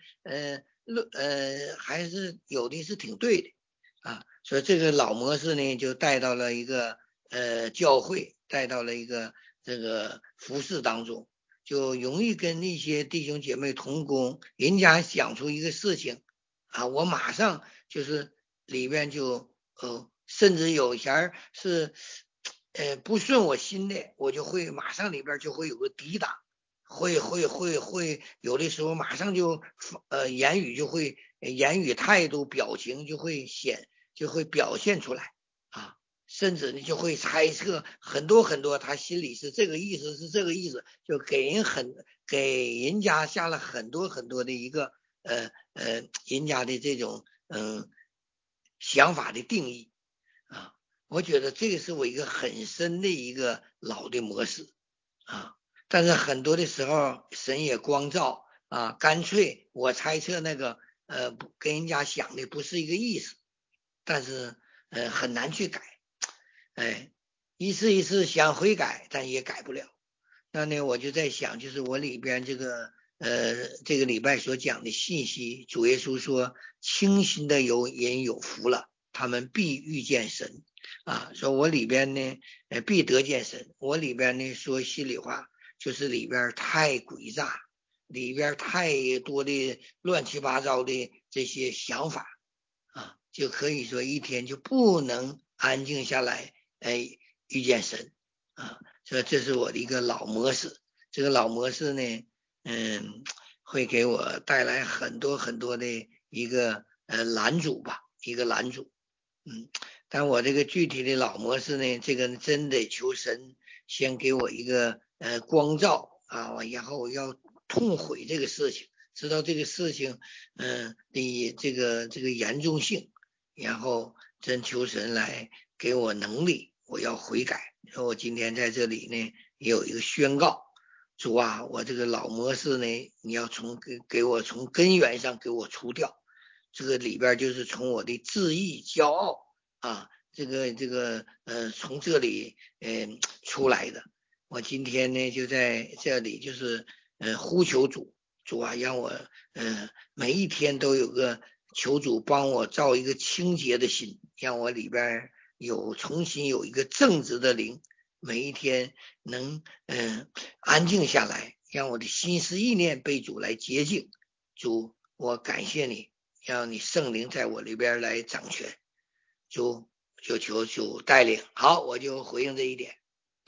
还是有的是挺对的啊。所以这个老模式呢，就带到了一个教会，带到了一个这个服事当中，就容易跟那些弟兄姐妹同工，人家想出一个事情啊，我马上就是里边就甚至有前是不顺我心的，我就会马上里边就会有个抵挡，会有的时候马上就言语态度表情就会表现出来啊，甚至呢就会猜测很多很多，他心里是这个意思，是这个意思，就给人家下了很多很多的一个人家的这种想法的定义啊。我觉得这个是我一个很深的一个老的模式啊。但是很多的时候神也光照啊，干脆我猜测那个跟人家想的不是一个意思，但是很难去改，一次一次想悔改，但也改不了。那呢，我就在想，就是我里边这个礼拜所讲的信息，主耶稣说，清心的人有福了，他们必遇见神啊。说我里边呢，必得见神。我里边呢，说心里话，就是里边太诡诈，里边太多的乱七八糟的这些想法啊，就可以说一天就不能安静下来，遇见神啊。所以这是我的一个老模式。这个老模式呢，会给我带来很多很多的一个拦阻吧，一个拦阻。但我这个具体的老模式呢，这个真得求神先给我一个光照啊，然后要痛悔这个事情，知道这个事情的这个严重性，然后真求神来给我能力，我要悔改。说我今天在这里呢也有一个宣告，主啊，我这个老模式呢，你要给我从根源上给我除掉。这个里边就是从我的自义骄傲啊，这个从这里出来的。我今天呢就在这里就是呼求主啊，让我每一天都有个求主帮我造一个清洁的心，让我里边重新有一个正直的灵，每一天能安静下来，让我的心思意念被主来洁净。主，我感谢你，让你圣灵在我里边来掌权。主，就求主带领。好，我就回应这一点。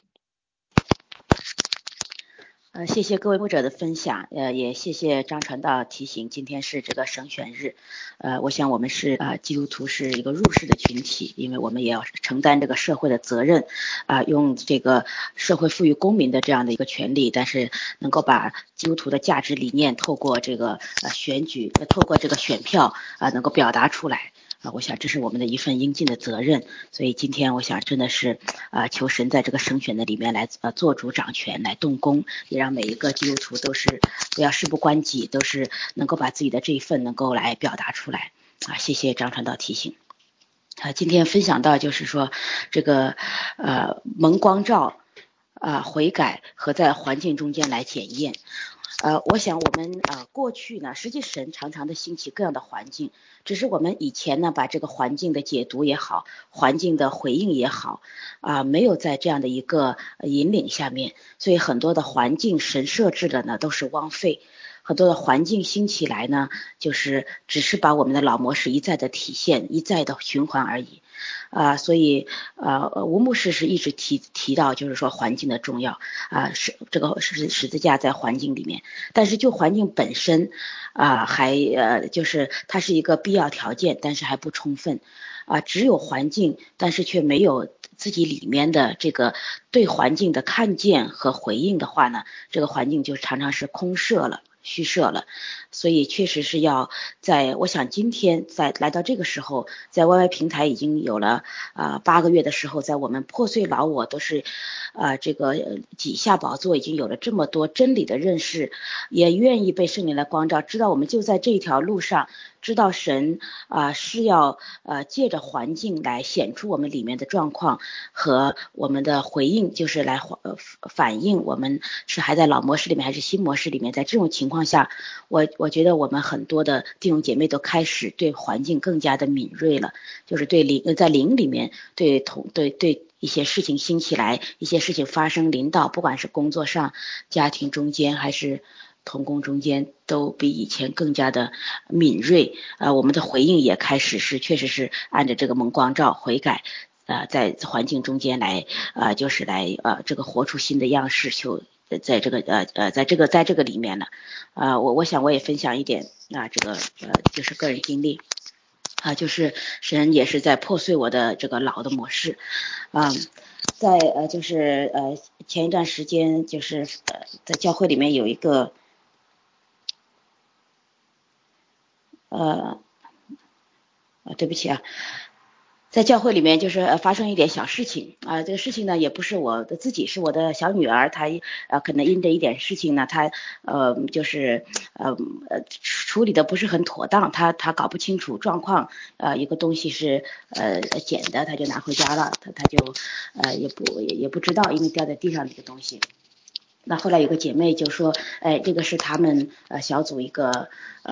谢谢各位牧者的分享，也谢谢张传道提醒，今天是这个省选日，我想我们是基督徒是一个入世的群体，因为我们也要承担这个社会的责任，用这个社会赋予公民的这样的一个权利，但是能够把基督徒的价值理念透过这个选举，透过这个选票能够表达出来。我想这是我们的一份应尽的责任，所以今天我想真的是求神在这个省选的里面来做主掌权，来动工，也让每一个基督徒都是不要事不关己，都是能够把自己的这一份能够来表达出来谢谢张传道提醒。今天分享到就是说这个蒙光照悔改和在环境中间来检验。我想我们过去呢，实际神常常的兴起各样的环境，只是我们以前呢把这个环境的解读也好，环境的回应也好没有在这样的一个引领下面，所以很多的环境神设置的呢都是枉费，很多的环境兴起来呢，就是只是把我们的老模式一再的体现，一再的循环而已所以吴牧师是一直提到就是说环境的重要是这个十字架在环境里面，但是就环境本身还就是它是一个必要条件，但是还不充分只有环境，但是却没有自己里面的这个对环境的看见和回应的话呢，这个环境就常常是空设了。 虚设了，所以确实是要我想今天在来到这个时候，在 YY 平台已经有了8个月的时候，在我们破碎老我都是这个几下宝座已经有了这么多真理的认识，也愿意被圣灵来光照，知道我们就在这条路上，知道神是要借着环境来显出我们里面的状况和我们的回应，就是来反映我们是还在老模式里面还是新模式里面。在这种情况下，我觉得我们很多的弟兄姐妹都开始对环境更加的敏锐了，就是在灵里面对一些事情兴起来，一些事情发生临到，不管是工作上、家庭中间还是同工中间，都比以前更加的敏锐。我们的回应也开始确实是按照这个蒙光照悔改，在环境中间来就是来这个活出新的样式，就在这个里面了。我想我也分享一点这个就是个人经历。就是神也是在破碎我的这个老的模式，在就是前一段时间就是在教会里面有一个对不起在教会里面就是发生一点小事情这个事情呢也不是我的自己，是我的小女儿，她可能因着一点事情呢，她就是处理的不是很妥当，她搞不清楚状况，一个东西是捡的，她就拿回家了，她就也不知道，因为掉在地上的一个东西。那后来有个姐妹就说，这个是他们小组一个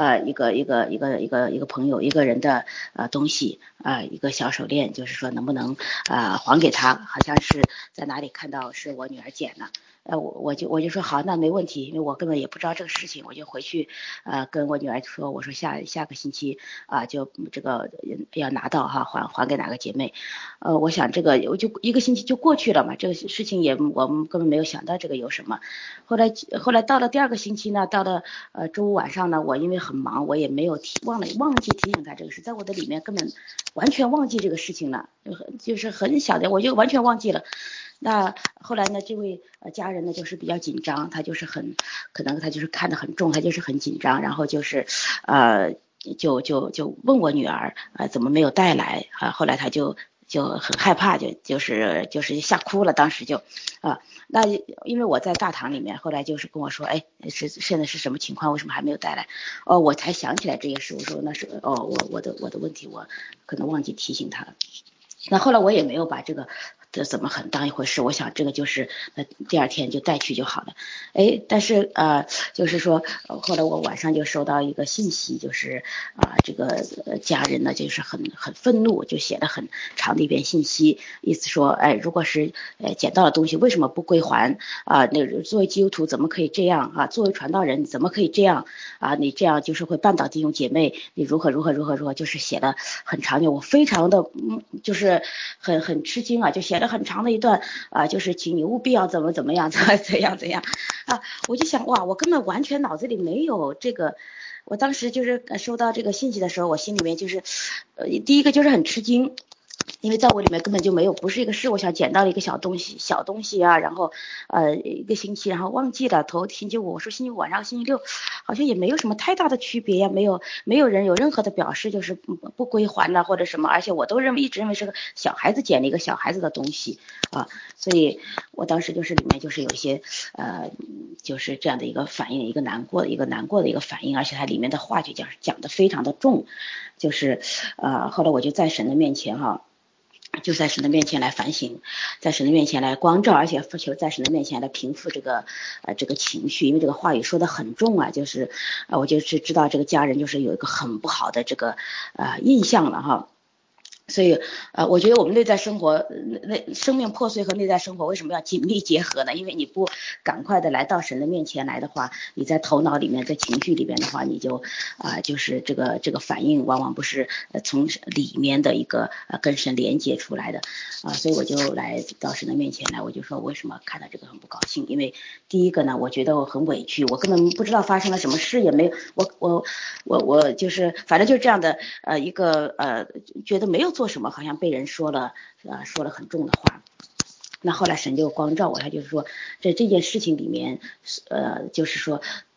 朋友一个人的东西一个小手链，就是说能不能还给他，好像是在哪里看到是我女儿捡了。我就说好，那没问题，因为我根本也不知道这个事情，我就回去跟我女儿说，我说下个星期就这个要拿到还给哪个姐妹。我想这个我就1个星期就过去了嘛，这个事情我们根本没有想到这个有什么。后来到了第2个星期呢，到了周五晚上呢，我因为很忙，我也没有忘记提醒他这个事，在我的里面根本完全忘记这个事情了，就是很小的我就完全忘记了。那后来呢，这位家人呢就是比较紧张，他就是可能他就是看得很重，他就是很紧张，然后就是就问我女儿怎么没有带来后来他就很害怕，就是吓哭了，当时就那因为我在大堂里面，后来就是跟我说，现在是什么情况，为什么还没有带来？我才想起来这件事，我说那是我的问题，我可能忘记提醒他了。那后来我也没有把这怎么很当一回事，我想这个就是第2天就带去就好了。但是就是说后来我晚上就收到一个信息，就是这个家人呢就是很愤怒，就写了很长的一篇信息，意思说如果是捡到的东西为什么不归还那作为基督徒怎么可以这样作为传道人怎么可以这样你这样就是会绊倒弟兄姐妹，你如何，就是写了很长的，我非常的就是很吃惊就写了很长的一段就是请你务必要怎么样怎样我就想哇，我根本完全脑子里没有这个。我当时就是收到这个信息的时候，我心里面就是第一个就是很吃惊，因为在我里面根本就没有，不是一个事，我想捡到了一个小东西然后1个星期，然后忘记了，头星期五，我说星期五晚上星期六好像也没有什么太大的区别呀，没有人有任何的表示就是不归还了或者什么，而且我都一直认为是个小孩子捡了一个小孩子的东西所以我当时就是里面就是有一些就是这样的一个反应，一个难过的一个反应，而且它里面的话就讲的非常的重，就是后来我就在神的面前就在神的面前来反省，在神的面前来光照，而且求在神的面前来平复这个情绪，因为这个话语说的很重就是我就是知道这个家人就是有一个很不好的这个印象了所以我觉得我们内在生活生命破碎和内在生活为什么要紧密结合呢？因为你不赶快的来到神的面前来的话，你在头脑里面在情绪里边的话，你就就是这个反应往往不是从里面的一个跟神连接出来的所以我就来到神的面前来，我就说为什么看到这个很不高兴，因为第一个呢，我觉得我很委屈，我根本不知道发生了什么事，也没有我就是反正就是这样的一个觉得没有做什么，好像被人说了很重的话。那后来神就光照我，他就是说这件事情里面就是说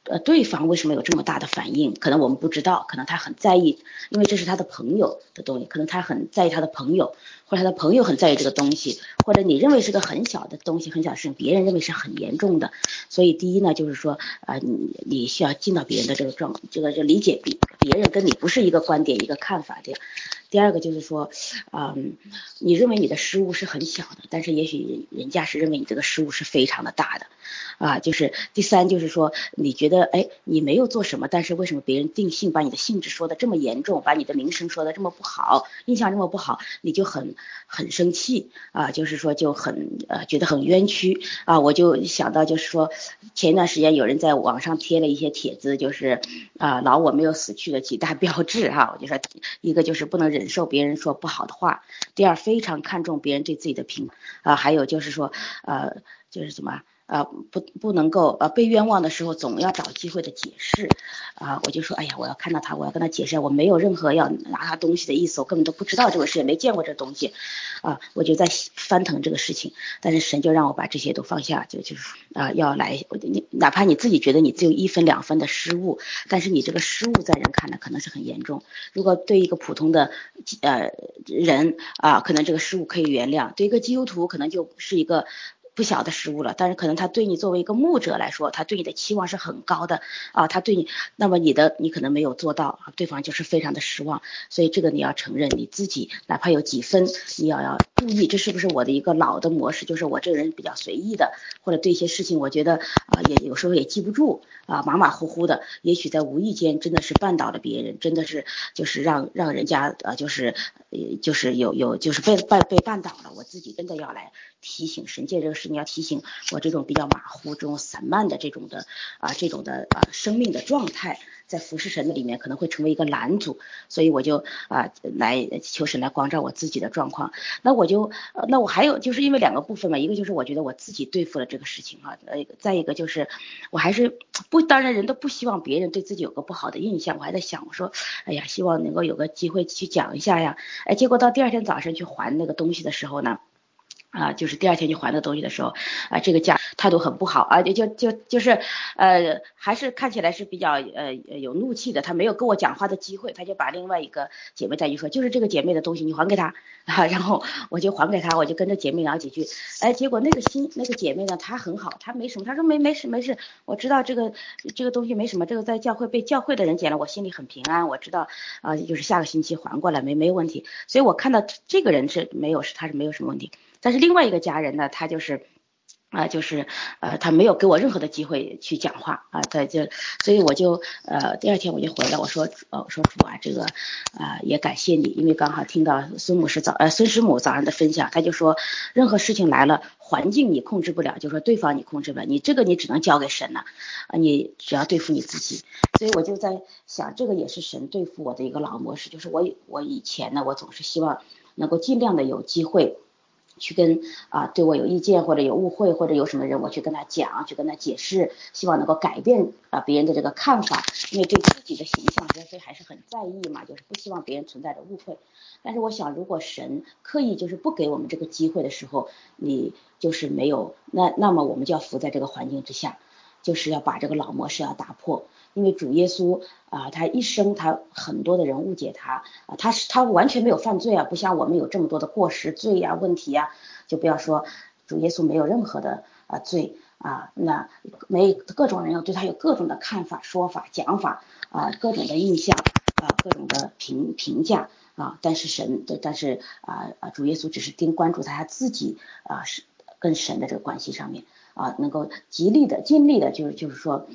对方为什么有这么大的反应，可能我们不知道，可能他很在意，因为这是他的朋友的东西，可能他很在意他的朋友，或者他的朋友很在意这个东西，或者你认为是个很小的东西，很小的事情，别人认为是很严重的。所以第一呢，就是说你需要进到别人的这个理解别人跟你不是一个观点一个看法的。第二个就是说你认为你的失误是很小的，但是也许人家是认为你这个失误是非常的大的就是第三就是说你觉得你没有做什么，但是为什么别人定性把你的性质说的这么严重，把你的名声说的这么不好，印象这么不好，你就很生气就是说就很觉得很冤屈我就想到就是说前一段时间有人在网上贴了一些帖子，就是老我没有死去的几大标志我就说一个就是不能忍受别人说不好的话，第二非常看重别人对自己的评还有就是说就是什么不能够被冤枉的时候总要找机会的解释我就说我要看到他，我要跟他解释，我没有任何要拿他东西的意思，我根本都不知道这个事，也没见过这东西我就在翻腾这个事情，但是神就让我把这些都放下，就是要来哪怕你自己觉得你只有1分2分的失误，但是你这个失误在人看来可能是很严重，如果对一个普通的人可能这个失误可以原谅，对一个基督徒可能就是一个不小的失误了，但是可能他对你作为一个牧者来说，他对你的期望是很高的他对你，那么你可能没有做到对方就是非常的失望，所以这个你要承认你自己哪怕有几分，你要注意这是不是我的一个老的模式，就是我这个人比较随意的，或者对一些事情我觉得也有时候也记不住马马虎虎的，也许在无意间真的是绊倒了别人，真的是就是让人家就是就是被绊倒了，我自己真的要来提醒神界这个事情，要提醒我这种比较马虎这种散漫的这种的生命的状态在服侍神的里面可能会成为一个拦阻，所以我就来求神来光照我自己的状况。那我还有就是因为2个部分嘛，一个就是我觉得我自己对付了这个事情再一个就是我还是当然人都不希望别人对自己有个不好的印象，我还在想我说希望能够有个机会去讲一下呀结果到第2天早上去还那个东西的时候呢就是第2天去还那个东西的时候这个家态度很不好就是还是看起来是比较有怒气的，他没有跟我讲话的机会，他就把另外一个姐妹带去说就是这个姐妹的东西你还给她然后我就还给她，我就跟着姐妹聊几句结果那个姐妹呢她很好，她没什么，她说没事，我知道这个东西没什么，这个在教会被教会的人捡了，我心里很平安，我知道就是下个星期还过来没问题，所以我看到这个人他是没有什么问题，但是另外一个家人呢他就是他没有给我任何的机会去讲话所以我就第2天我就回来，我说主这个也感谢你，因为刚好听到孙师母早上的分享，他就说任何事情来了，环境你控制不了，就说对方你控制不了，你这个你只能交给神了你只要对付你自己。所以我就在想这个也是神对付我的一个老模式，就是我以前呢我总是希望能够尽量的有机会去跟对我有意见或者有误会或者有什么人我去跟他讲，去跟他解释，希望能够改变别人的这个看法，因为对自己的形象所以还是很在意嘛，就是不希望别人存在着误会。但是我想如果神刻意就是不给我们这个机会的时候，你就是没有那么我们就要服在这个环境之下，就是要把这个老模式要打破。因为主耶稣他一生他很多的人误解他完全没有犯罪不像我们有这么多的过失罪问题就不要说主耶稣没有任何的罪那各种人对他有各种的看法说法讲法各种的印象各种的评价但是主耶稣只是关注在他自己是跟神的这个关系上面能够尽力的就是说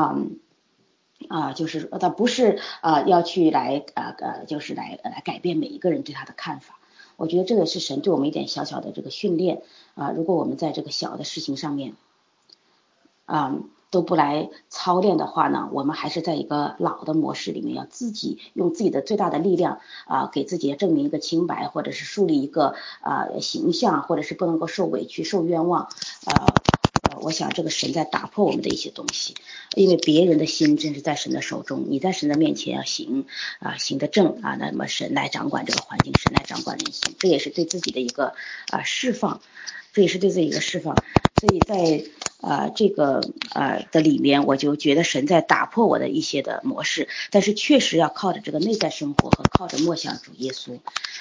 就是他不是要去来就是来改变每一个人对他的看法。我觉得这个是神对我们一点小小的这个训练如果我们在这个小的事情上面都不来操练的话呢，我们还是在一个老的模式里面，要自己用自己的最大的力量给自己证明一个清白，或者是树立一个形象，或者是不能够受委屈受冤枉我想这个神在打破我们的一些东西，因为别人的心真是在神的手中，你在神的面前要行得正那么神来掌管这个环境，神来掌管人心，这也是对自己的一个释放，这也是对自己一个释放。所以在的里面，我就觉得神在打破我的一些的模式，但是确实要靠着这个内在生活和靠着默想主耶稣。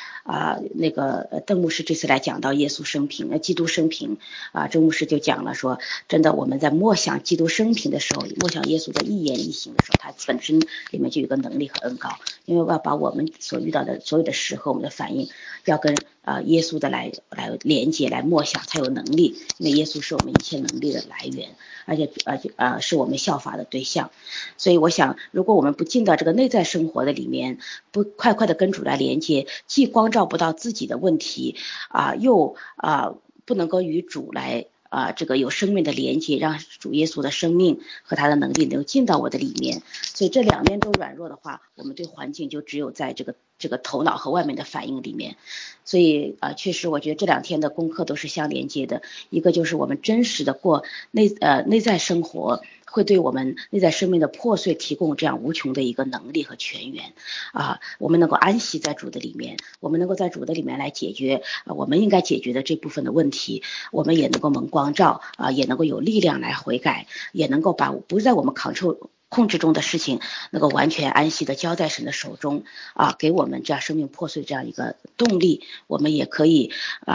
邓牧师这次来讲到耶稣生平，基督生平郑牧师就讲了说，真的我们在默想基督生平的时候，默想耶稣的一言一行的时候，他本身里面就有个能力和恩膏，因为要把我们所遇到的所有的事和我们的反应要跟耶稣的来连接来默想才有能力，因为耶稣是我们一切能力的来源，而且是我们效法的对象。所以我想如果我们不进到这个内在生活的里面，不快快的跟主来连接，既光照不到自己的问题又不能够与主来这个有生命的连接，让主耶稣的生命和他的能力能够进到我的里面。所以这两面都软弱的话，我们对环境就只有在这个头脑和外面的反应里面。所以确实我觉得这2天的功课都是相连接的，一个就是我们真实的过内在生活，会对我们内在生命的破碎提供这样无穷的一个能力和泉源我们能够安息在主的里面，我们能够在主的里面来解决我们应该解决的这部分的问题，我们也能够蒙光照也能够有力量来悔改，也能够把不在我们控制中的事情能够完全安息的交在神的手中给我们这样生命破碎这样一个动力，我们也可以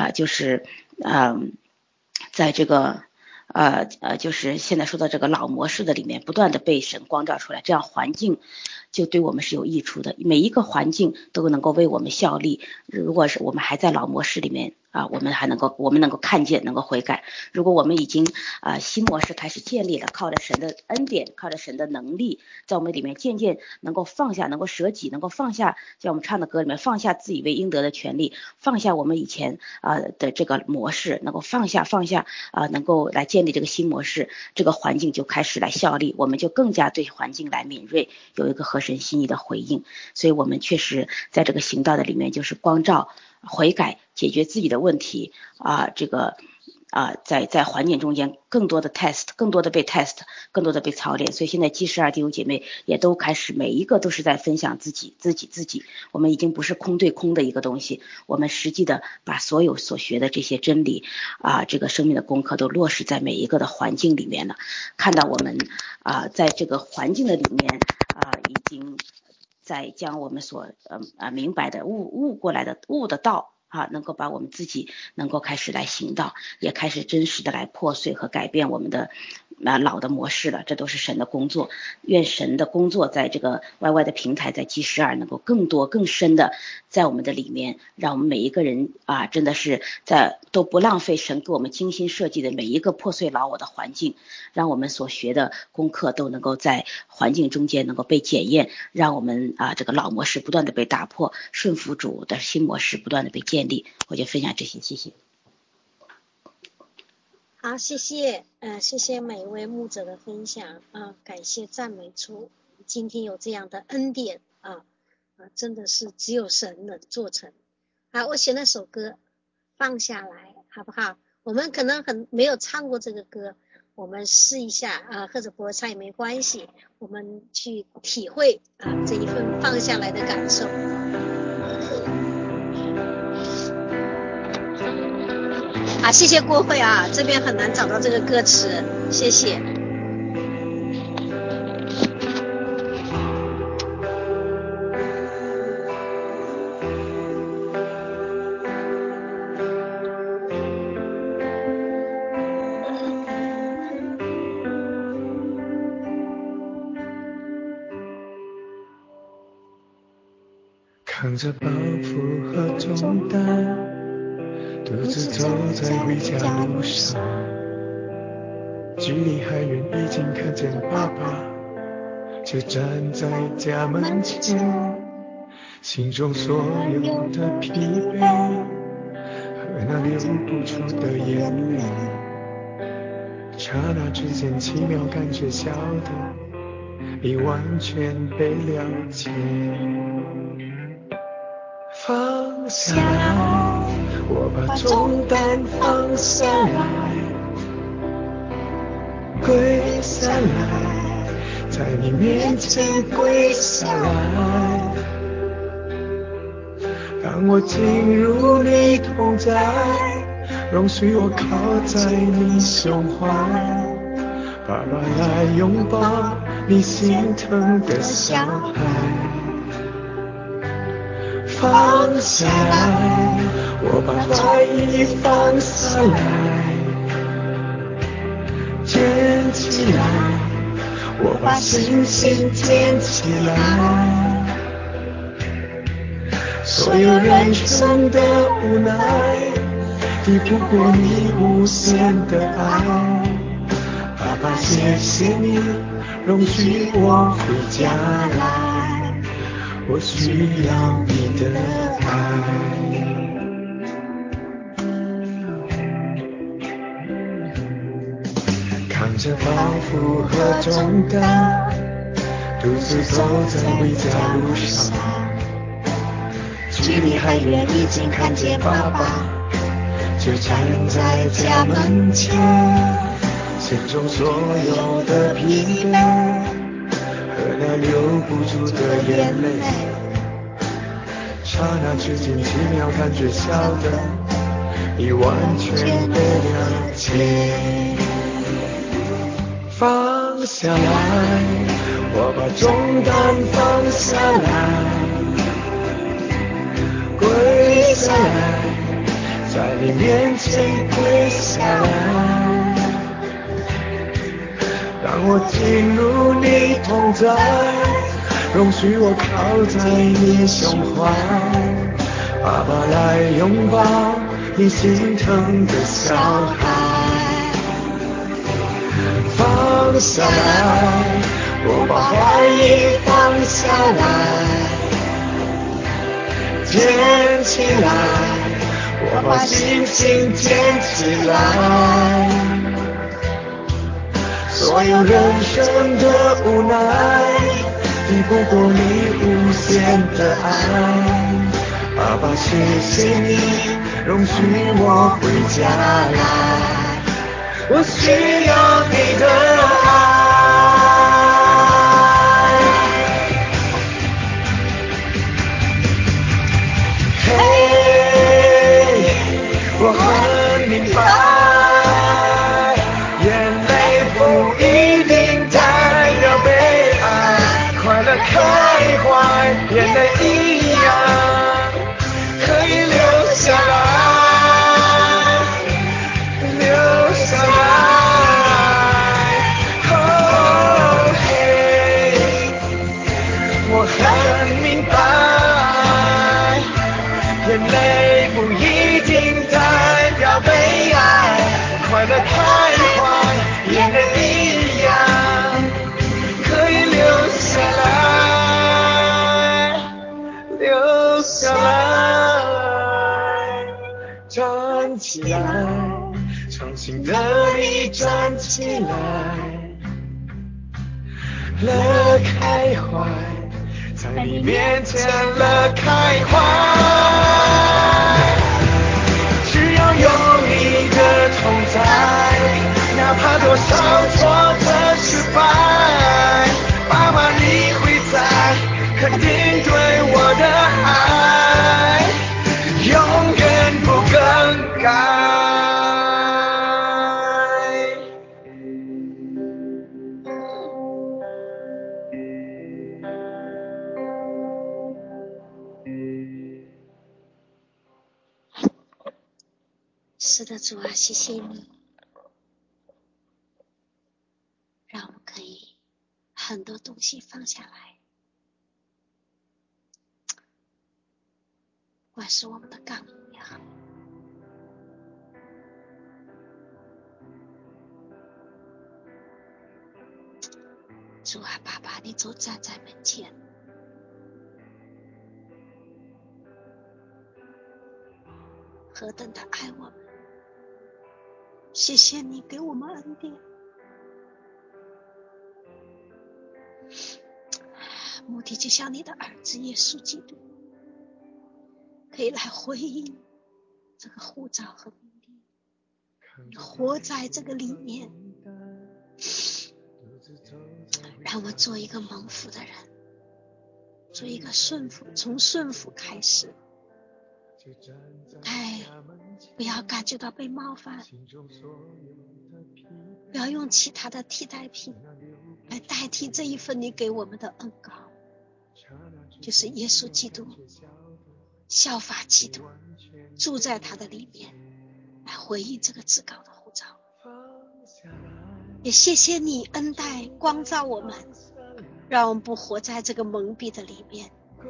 在这个就是现在说到这个老模式的里面不断的被神光照出来，这样环境就对我们是有益处的，每一个环境都能够为我们效力。如果是我们还在老模式里面我们能够看见，能够悔改。如果我们已经新模式开始建立了，靠着神的恩典，靠着神的能力，在我们里面渐渐能够放下，能够舍己，能够放下，像我们唱的歌里面，放下自以为应得的权利，放下我们以前的这个模式，能够放下能够来建立这个新模式，这个环境就开始来效力，我们就更加对环境来敏锐，有一个合神心意的回应。所以我们确实在这个行道的里面就是光照悔改，解决自己的问题在环境中间更多的 test， 更多的被 test， 更多的被操练。所以现在G12弟兄姐妹也都开始每一个都是在分享自己，我们已经不是空对空的一个东西，我们实际的把所有所学的这些真理这个生命的功课都落实在每一个的环境里面了。看到我们在这个环境的里面已经在将我们所明白的悟过来的悟的道能够把我们自己能够开始来行道，也开始真实的来破碎和改变我们的老的模式了，这都是神的工作。愿神的工作在这个 YY 的平台，在G12能够更多更深的在我们的里面，让我们每一个人真的是都不浪费神给我们精心设计的每一个破碎老我的环境，让我们所学的功课都能够在环境中间能够被检验，让我们这个老模式不断的被打破，顺服主的新模式不断的被建立。我就分享这些，谢谢。 好，谢谢谢谢每一位牧者的分享感谢赞美主，今天有这样的恩典真的是只有神能做成。好，我选了首歌放下来好不好？我们可能没有唱过这个歌，我们试一下或者不会唱也没关系，我们去体会这一份放下来的感受。谢谢郭慧这边很难找到这个歌词，谢谢。 扛着包袱和重担，独自走在回家路上，距离还远，已经看见爸爸就站在家门前，心中所有的疲惫和那流不出的眼泪，刹那之间奇妙感觉小的已完全被了解。放下来，我把重担放下来，跪下来，在你面前跪下来，让我进入你同在，容许我靠在你胸怀， 爸爸来拥抱你心疼的小孩，放下来，我把怀疑放下来，捡起来，我把信心捡起来，所有人生的无奈抵不过你无限的爱，爸爸谢谢你容许我回家来，我需要你的爱。扛着包袱和重担，独自走在回家路上，距离还远，已经看见爸爸就站在家门前，心中所有的疲惫和那留不住的眼泪，刹那之间奇妙感觉笑得你完全的了解。放下来，我把重担放下来，跪下来，在你面前跪下来，让我进入你同在，容许我靠在你胸怀，爸爸来拥抱你心疼的小孩。放下来，我把怀疑放下来，捡起来，我把信心捡起来，所有人生的无奈抵不过你无限的爱，爸爸谢谢你容许我回家来，我需要你的爱。嘿，我很明白，眼泪不一定代表被爱，快乐开怀，眼泪一样可以流下来，流下来。哦嘿，我很明白，眼泪不一定代表被爱，快乐开怀，眼泪一样可以流下来，流下来。站起来，重新的你站起来，乐开怀，在你面前乐开怀，只要有你的同在，哪怕多少挫折失败，爸爸你会在，肯定对我的爱永远不更改。 是的，主啊，谢谢你，让我们可以很多东西放下来，不管是我们的刚硬也好，主啊，爸爸，你就站在门前，何等的爱我们，谢谢你给我们恩典，目的就像你的儿子耶稣基督可以来回应这个呼召和命令，你活在这个里面，让我做一个蒙福的人，做一个顺服，从顺服开始，不要感觉到被冒犯， 不要用其他的替代品来代替这一份你给我们的恩膏，就是耶稣基督，效法基督，住在他的里面，来回应这个至高的呼召。也谢谢你恩待光照我们，让我们不活在这个蒙蔽的里面。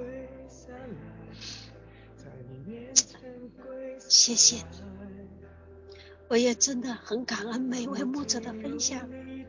谢谢你，我也真的很感恩每位牧者的分享，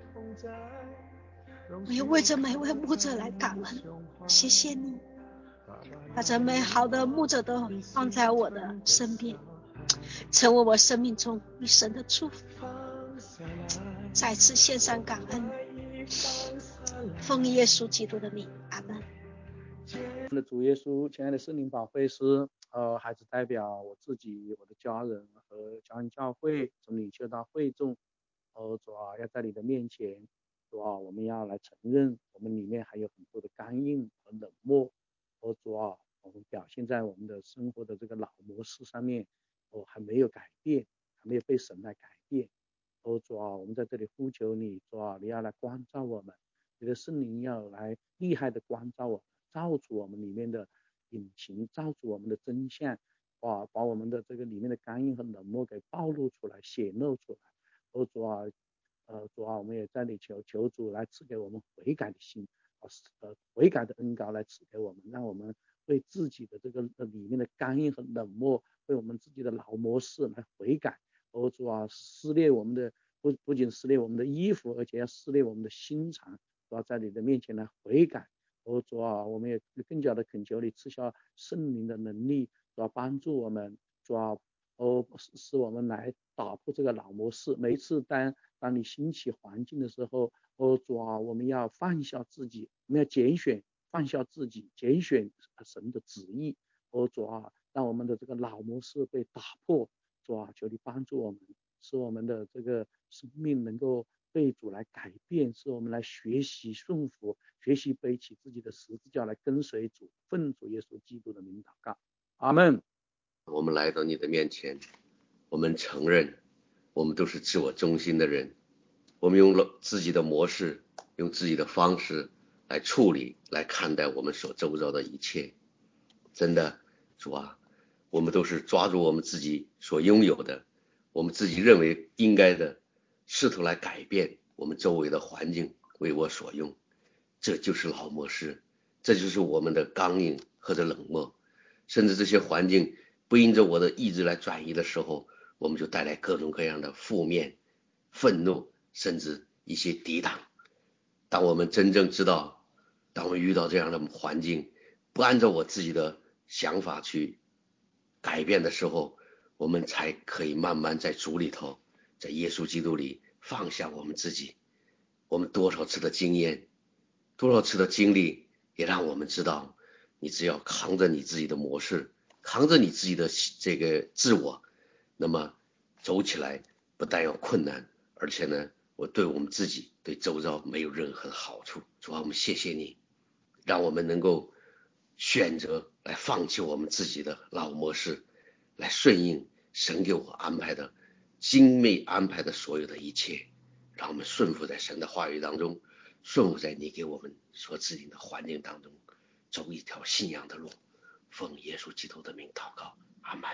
我也为着每位牧者来感恩。谢谢你把这美好的牧者都放在我的身边，成为我生命中与神的祝福。再次献上感恩，奉耶稣基督的名，阿门。 我们的主耶稣，亲爱的圣灵保惠师，孩子代表我自己、我的家人和家人教会从领袖到会众，主啊，要在你的面前，主啊，我们要来承认我们里面还有很多的刚硬和冷漠，主啊，我们表现在我们的生活的这个老模式上面，还没有改变，还没有被神来改变。主啊，我们在这里呼求你，主啊，你要来光照我们，你的圣灵要来厉害的光照我们，照出我们里面的隐情，照出我们的真相，把我们的这个里面的刚硬和冷漠给暴露出来，显露出来。主啊，我们也在你求主来赐给我们悔改的心，悔改的恩膏来赐给我们，让我们为自己的这个里面的刚硬和冷漠，为我们自己的老模式来悔改。主啊，撕裂我们的不仅撕裂我们的衣服，而且要撕裂我们的心肠，主啊，在你的面前来悔改。主啊，我们也更加的恳求你赐下圣灵的能力，主啊，帮助我们，主啊，使我们来打破这个老模式。每一次当你兴起环境的时候，主啊，我们要放下自己，我们要拣选放下自己，拣选神的旨意。主啊，让我们的这个老模式被打破。主啊，求你帮助我们，使我们的这个生命能够被主来改变，使我们来学习顺服，学习背起自己的十字架来跟随主，奉主耶稣基督的名祷告，阿们。 我们来到你的面前，我们承认我们都是自我中心的人，我们用了自己的模式，用自己的方式来处理来看待我们所周遭的一切。真的，主啊，我们都是抓住我们自己所拥有的，我们自己认为应该的，试图来改变我们周围的环境为我所用。这就是老模式，这就是我们的刚硬或者冷漠，甚至这些环境不因着我的意志来转移的时候，我们就带来各种各样的负面、愤怒，甚至一些抵挡。当我们真正知道，当我遇到这样的环境，不按照我自己的想法去改变的时候，我们才可以慢慢在主里头，在耶稣基督里放下我们自己。我们多少次的经验，多少次的经历，也让我们知道，你只要扛着你自己的模式，扛着你自己的这个自我，那么走起来不但有困难，而且呢，我对我们自己对周遭没有任何的好处。主啊，我们谢谢你，让我们能够选择来放弃我们自己的老模式，来顺应神给我安排的精美安排的所有的一切，让我们顺服在神的话语当中，顺服在你给我们所指引的环境当中，走一条信仰的路。奉耶稣基督的名祷告，阿们。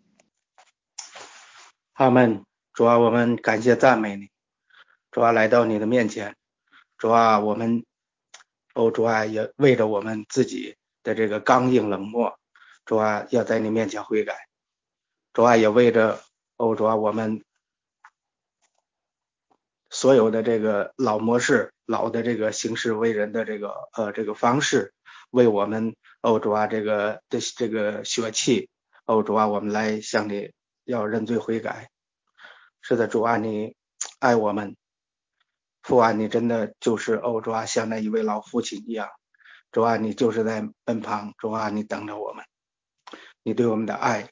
阿们。主啊，我们感谢赞美你，主啊，来到你的面前，主啊，我们主啊，也为着我们自己的这个刚硬冷漠，主啊，要在你面前悔改，主啊，也为着主啊，我们所有的这个老模式、老的这个行事为人的这个方式，为我们主啊这个血气主啊，我们来向你要认罪悔改。是的，主啊，你爱我们，父啊，你真的就是主啊，像那一位老父亲一样，主啊，你就是在奔旁，主啊，你等着我们，你对我们的爱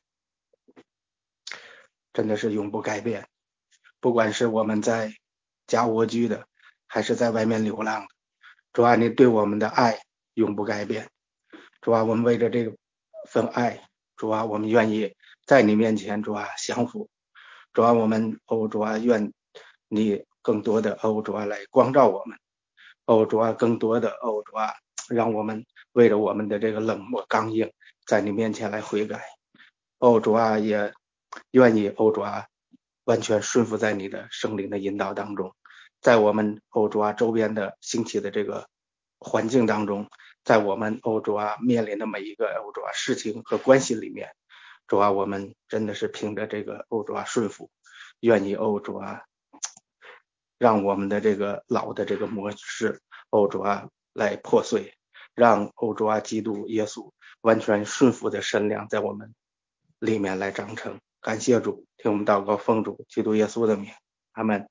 真的是永不改变，不管是我们在家蜗居的，还是在外面流浪的，主啊，你对我们的爱永不改变。主啊，我们为着这份爱，主啊，我们愿意在你面前，主啊，降服。主啊，我们主啊，愿你更多的主啊来光照我们，主啊更多的主啊让我们为了我们的这个冷漠刚硬在你面前来悔改，主啊也愿意主啊完全顺服在你的圣灵的引导当中，在我们主啊周边的兴起的这个环境当中，在我们主啊面临的每一个主啊事情和关系里面，主啊我们真的是凭着这个主啊顺服，愿意主啊让我们的这个老的这个模式主啊来破碎，让主啊基督耶稣完全顺服的身量在我们里面来长成。感谢主，听我们祷告，奉主基督耶稣的名，阿们。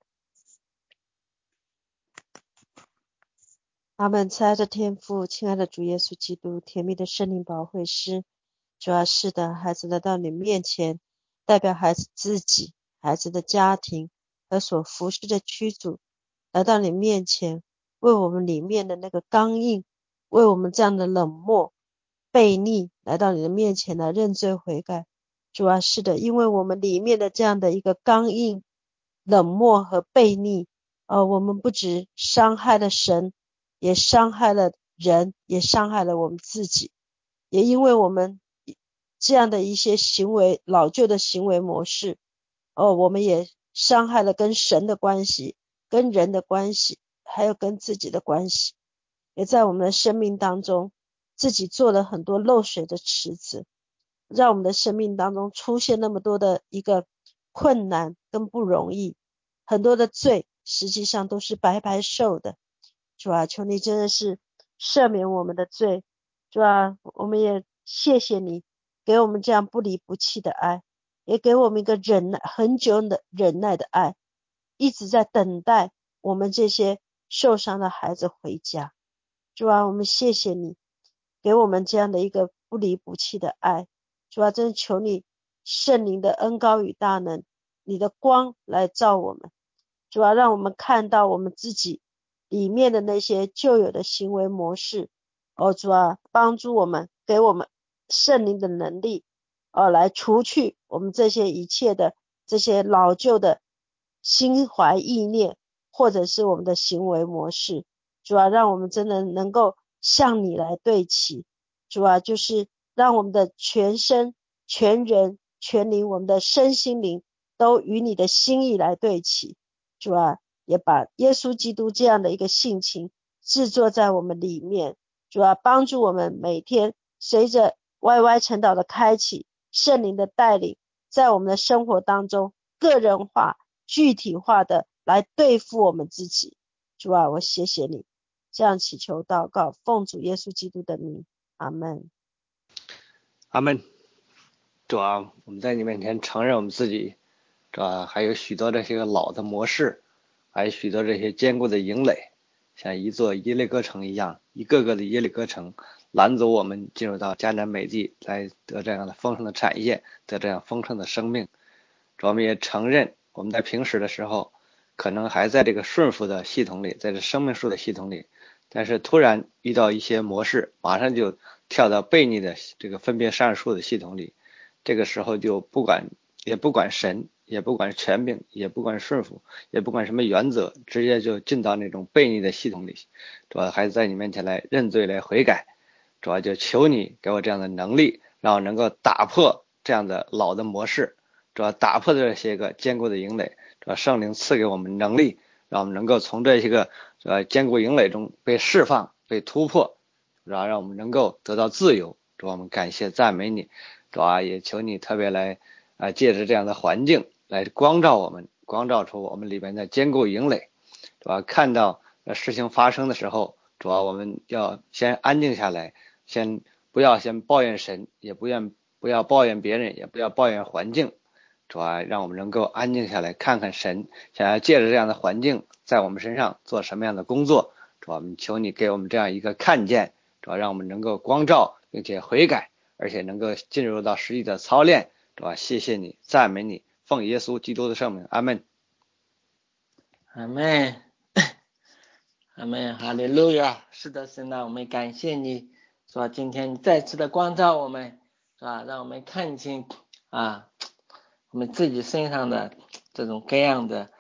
阿们。亲爱的天父，亲爱的主耶稣基督，甜蜜的圣灵保惠师，主要是的，孩子来到你面前，代表孩子自己、孩子的家庭和所服侍的区组，来到你面前，为我们里面的那个刚硬，为我们这样的冷漠、悖逆，来到你的面前来认罪悔改。主要是的，因为我们里面的这样的一个刚硬、冷漠和悖逆，我们不只伤害了神，也伤害了人，也伤害了我们自己，也因为我们这样的一些行为，老旧的行为模式，我们也伤害了跟神的关系，跟人的关系，还有跟自己的关系，也在我们的生命当中自己做了很多漏水的池子，让我们的生命当中出现那么多的一个困难跟不容易，很多的罪实际上都是白白受的。主啊，求你真的是赦免我们的罪，主啊，我们也谢谢你给我们这样不离不弃的爱，也给我们一个很久的忍耐的爱，一直在等待我们这些受伤的孩子回家。主啊，我们谢谢你给我们这样的一个不离不弃的爱。主啊，真求你圣灵的恩膏与大能，你的光来照我们。主啊，让我们看到我们自己里面的那些旧有的行为模式，主啊，帮助我们，给我们圣灵的能力，来除去我们这些一切的这些老旧的心怀意念，或者是我们的行为模式。主啊，让我们真的能够向你来对齐。主啊，就是让我们的全身、全人、全灵，我们的身心灵都与你的心意来对齐。主啊，也把耶稣基督这样的一个性情制作在我们里面。主啊，帮助我们每天随着YY 晨祷的开启，圣灵的带领，在我们的生活当中个人化、具体化的来对付我们自己。主啊，我谢谢你，这样祈求祷告，奉主耶稣基督的名，阿们。 阿们。主啊，我们在你面前承认我们自己，主啊，还有许多这些个老的模式，还有许多这些坚固的营垒，像一座耶利哥城一样，一个个的耶利哥城拦走我们进入到迦南美地，来得这样的丰盛的产业，得这样丰盛的生命。主，我们也承认我们在平时的时候可能还在这个顺服的系统里，在这生命树的系统里，但是突然遇到一些模式，马上就跳到悖逆的这个分别善恶树的系统里，这个时候就不管神，也不管权柄，也不管顺服，也不管什么原则，直接就进到那种悖逆的系统里。主要还是在你面前来认罪来悔改，主要就求你给我这样的能力，让我能够打破这样的老的模式，主要打破这些个坚固的营垒，主要圣灵赐给我们能力，让我们能够从这些个坚固营垒中被释放、被突破，然后让我们能够得到自由。主，我们感谢赞美你。主啊，也求你特别来借着这样的环境来光照我们，光照出我们里边的坚固营垒。主啊，看到事情发生的时候，主啊，我们要先安静下来，不要先抱怨神，也不要抱怨别人，也不要抱怨环境。主啊，让我们能够安静下来，看看神想要借着这样的环境在我们身上做什么样的工作。主啊，我们求你给我们这样一个看见，主啊，让我们能够光照并且悔改，而且能够进入到实际的操练。主啊，谢谢你，赞美你，奉耶稣基督的圣名，阿们。 阿们，阿们，哈利路亚。是的，神啊，我们感谢你，是吧？今天再次的光照我们，是吧？让我们看清我们自己身上的这种各样的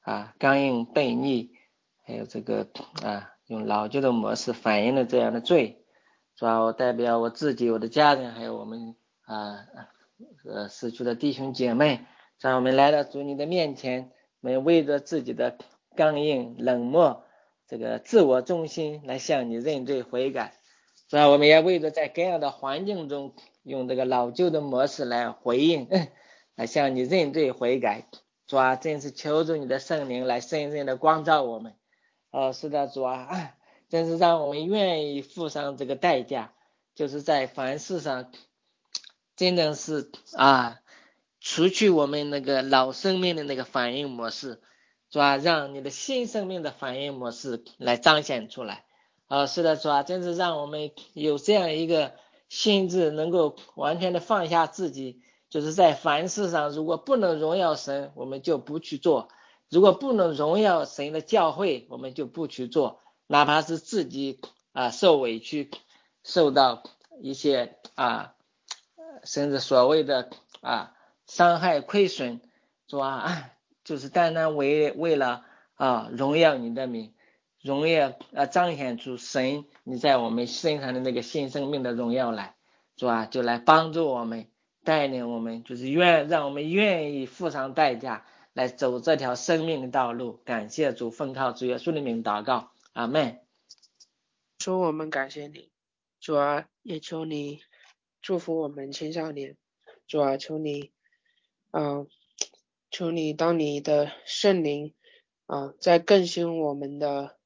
刚硬悖逆，还有这个用老旧的模式反映了这样的罪。主要我代表我自己、我的家人，还有我们死去的弟兄姐妹，让我们来到主你的面前，我们为着自己的刚硬、冷漠、这个自我中心来向你认罪悔改。主要我们也为着在各样的环境中用这个老旧的模式来回应，来向你认罪悔改。主啊，真是求助你的圣灵来深深的光照我们。是的，主啊，真是让我们愿意付上这个代价，就是在凡事上真的是除去我们那个老生命的那个反应模式，主啊，让你的新生命的反应模式来彰显出来。是的，主啊，真是让我们有这样一个心智，能够完全的放下自己，就是在凡事上，如果不能荣耀神，我们就不去做；如果不能荣耀神的教会，我们就不去做，哪怕是自己受委屈，受到一些甚至所谓的伤害亏损，主啊，就是单单为了荣耀你的名，荣耀彰显出神你在我们身上的那个新生命的荣耀来。主啊，就来帮助我们，带领我们，就是让我们愿意付上代价来走这条生命的道路。感谢主，奉靠主耶稣的名祷告，阿们。 主，我们感谢你，主啊，也求你祝福我们青少年。主啊，求你当你的圣灵在更新我们的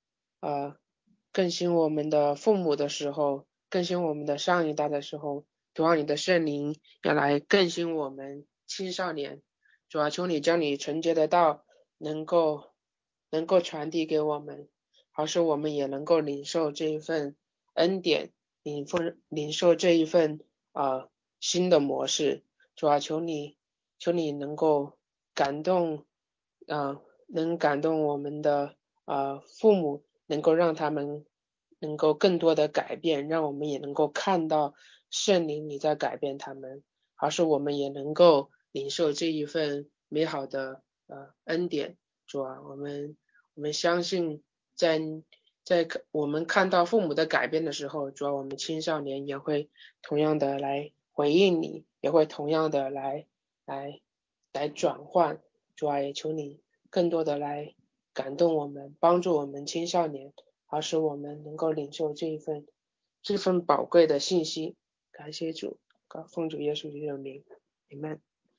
父母的时候，更新我们的上一代的时候，主啊，你的圣灵要来更新我们青少年。主啊，求你将你纯洁的道能够传递给我们，好使我们也能够领受这一份恩典，领受这一份新的模式。主啊，求你能够感动我们的父母，能够让他们能够更多的改变，让我们也能够看到圣灵你在改变他们，好使我们也能够领受这一份美好的恩典。主啊，我们相信在我们看到父母的改变的时候，主啊，我们青少年也会同样的来回应你，也会同样的来转换。主啊，也求你更多的来感动我们，帮助我们青少年，好使我们能够领受这份宝贵的信息。感谢主，奉主耶稣基督的名，阿们。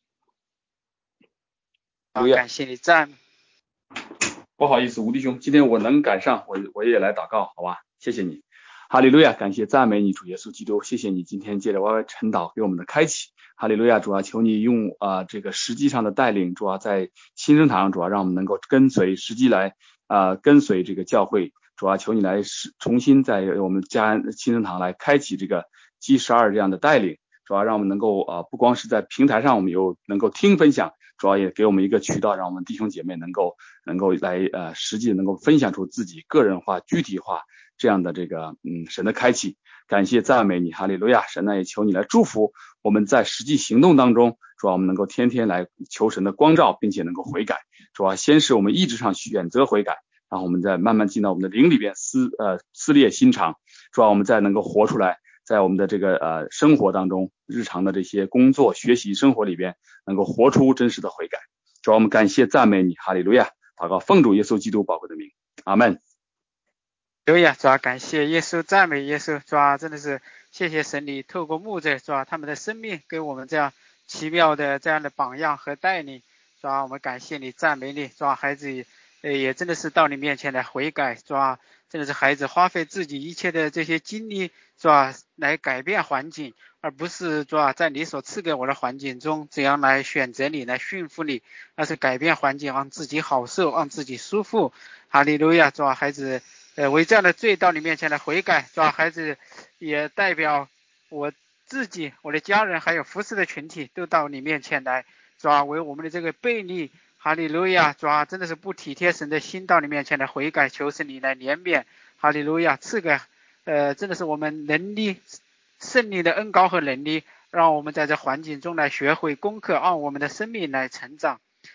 感谢你赞美。 不好意思，吴弟兄，今天我能赶上，我也来祷告，好吧？谢谢你，哈利路亚，感谢赞美你主耶稣基督，谢谢你今天借着YY晨祷给我们的开启，哈利路亚，主啊，求你用这个实际上的带领，主啊，在新生堂上，主啊，让我们能够实际来跟随这个教会，主啊，求你来重新在我们新生堂来开启这个 G12 这样的带领，主啊，让我们能够不光是在平台上我们有能够听分享，主要也给我们一个渠道，让我们弟兄姐妹能够来实际能够分享出自己个人化具体化这样的这个神的开启。感谢赞美你，哈利路亚。神呢也求你来祝福我们在实际行动当中，主要我们能够天天来求神的光照，并且能够悔改。主要先是我们意志上选择悔改，然后我们再慢慢进到我们的灵里边撕裂心肠，主要我们再能够活出来，在我们的这个生活当中，日常的这些工作学习生活里边能够活出真实的悔改。主要我们感谢赞美你，哈利路亚。祷告奉主耶稣基督宝贵的名，阿们。 主啊，感谢耶稣，赞美耶稣，主啊，真的是谢谢神你透过牧者，主啊，他们的生命给我们这样奇妙的这样的榜样和带领，主啊，我们感谢你，赞美你，主啊，孩子也真的是到你面前来悔改，主啊，真的是孩子花费自己一切的这些精力，主啊，来改变环境，而不是主啊，在你所赐给我的环境中怎样来选择你，来驯服你，而是改变环境，让自己好受，让自己舒服。哈利路亚，主啊，孩子为这样的罪到你面前来悔改，主啊，孩子也代表我自己、我的家人还有服侍的群体都到你面前来，主啊，为我们的这个悖逆，哈利路亚，主啊，真的是不体贴神的心到你面前来悔改，求神你来怜悯，哈利路亚，赐给真的是我们能力圣灵的恩膏和能力，让我们在这环境中来学会功课，让我们的生命来成长。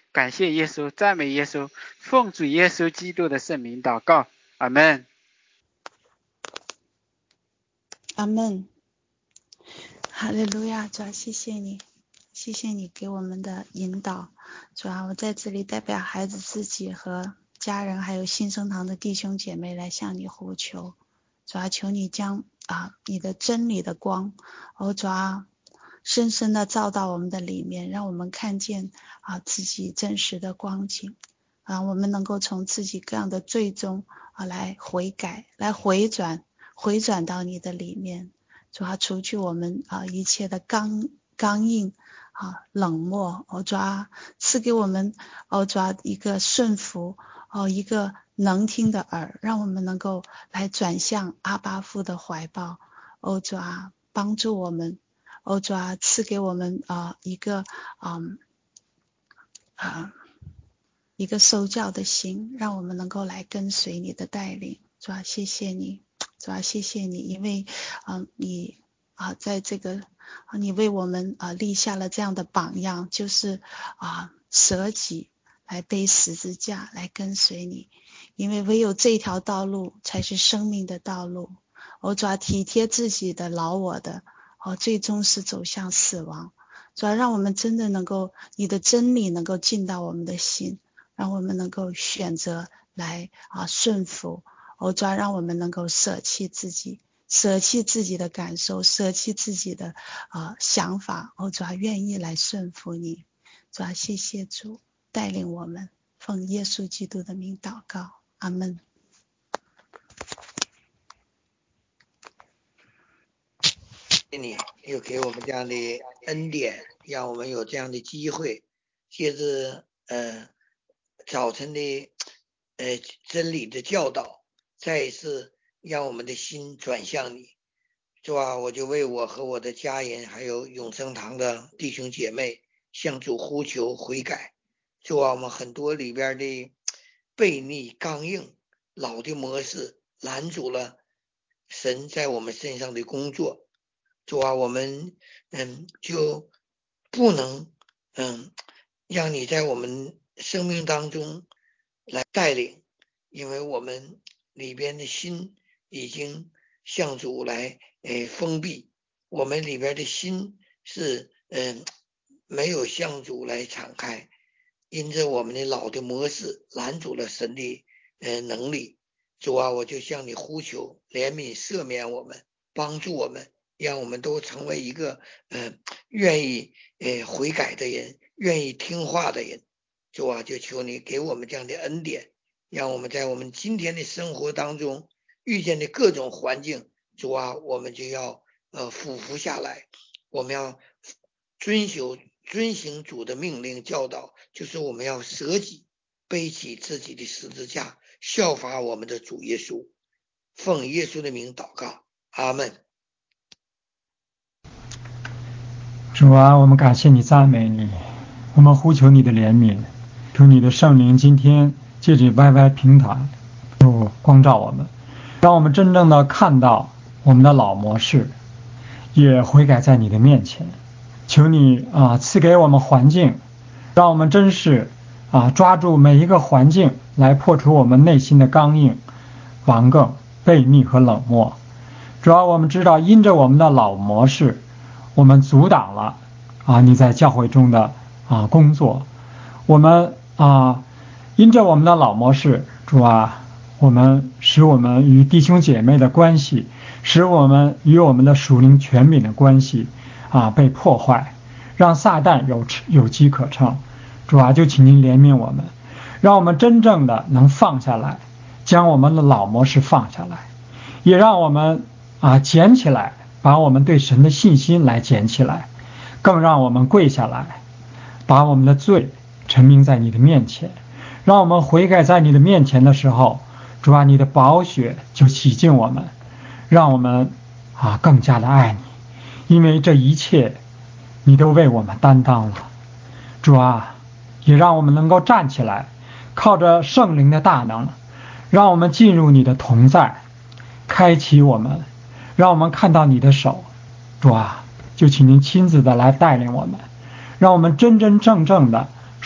感谢耶稣，赞美耶稣，奉主耶稣基督的圣名祷告，阿们。 阿们。哈利路亚，主啊，谢谢你，谢谢你给我们的引导。主啊，我在这里代表孩子自己和家人还有新生堂的弟兄姐妹来向你呼求。主啊，求你将你的真理的光，主啊，深深的照到我们的里面，让我们看见自己真实的光景，我们能够从自己各样的罪中来悔改，来回转到你的里面。主啊，除去我们一切的刚硬冷漠，主啊，赐给我们主啊一个顺服一个能听的耳，让我们能够来转向阿爸父的怀抱。主啊，帮助我们，主啊，赐给我们一个受教的心，让我们能够来跟随你的带领。主啊，谢谢你，主啊，谢谢你，因为你在这个你为我们立下了这样的榜样，就是舍己来背十字架来跟随你，因为唯有这条道路才是生命的道路。主啊，体贴自己的老我的最终是走向死亡。主啊，让我们真的能够你的真理能够进到我们的心，让我们能够选择来顺服。主啊，让我们能够舍弃自己的感受，舍弃自己的想法。主啊，愿意来顺服你。主啊，谢谢主带领我们，奉耶稣基督的名祷告，阿们。 谢谢你又给我们这样的恩典，让我们有这样的机会，借着早晨的真理的教导，再一次让我们的心转向你。主啊，我就为我和我的家人还有永生堂的弟兄姐妹向主呼求悔改。主啊，我们很多里边的悖逆刚硬老的模式拦阻了神在我们身上的工作。主啊，我们就不能让你在我们生命当中来带领，因为我们里边的心已经向主来封闭，我们里边的心是没有向主来敞开，因着我们的老的模式拦阻了神的能力。主啊，我就向你呼求怜悯赦免我们，帮助我们，让我们都成为一个愿意悔改的人，愿意听话的人。主啊，就求你给我们这样的恩典，让我们在我们今天的生活当中遇见的各种环境，主啊，我们就要俯伏下来，我们要遵行主的命令教导，就是我们要舍己，背起自己的十字架，效法我们的主耶稣。奉耶稣的名祷告，阿们。 主啊，我们感谢你，赞美你，我们呼求你的怜悯，求你的圣灵今天借着 YY 平台就光照我们，让我们真正的看到我们的老模式，也悔改在你的面前。求你赐给我们环境，让我们真是抓住每一个环境来破除我们内心的刚硬、顽梗、悖逆和冷漠。主要我们知道，因着我们的老模式，我们阻挡了你在教会中的工作。我们因着我们的老模式，主啊，我们使我们与弟兄姐妹的关系，使我们与我们的属灵权柄的关系被破坏，让撒旦有机可乘。主啊，就请您怜悯我们，让我们真正的能放下来，将我们的老模式放下来，也让我们捡起来，把我们对神的信心来捡起来，更让我们跪下来，把我们的罪陈明在你的面前，让我们悔改在你的面前的时候，主啊，你的宝血就洗净我们，让我们更加的爱你，因为这一切你都为我们担当了。主啊，也让我们能够站起来，靠着圣灵的大能，让我们进入你的同在，开启我们，让我们看到你的手。主啊，就请您亲自的来带领我们，让我们真真正正的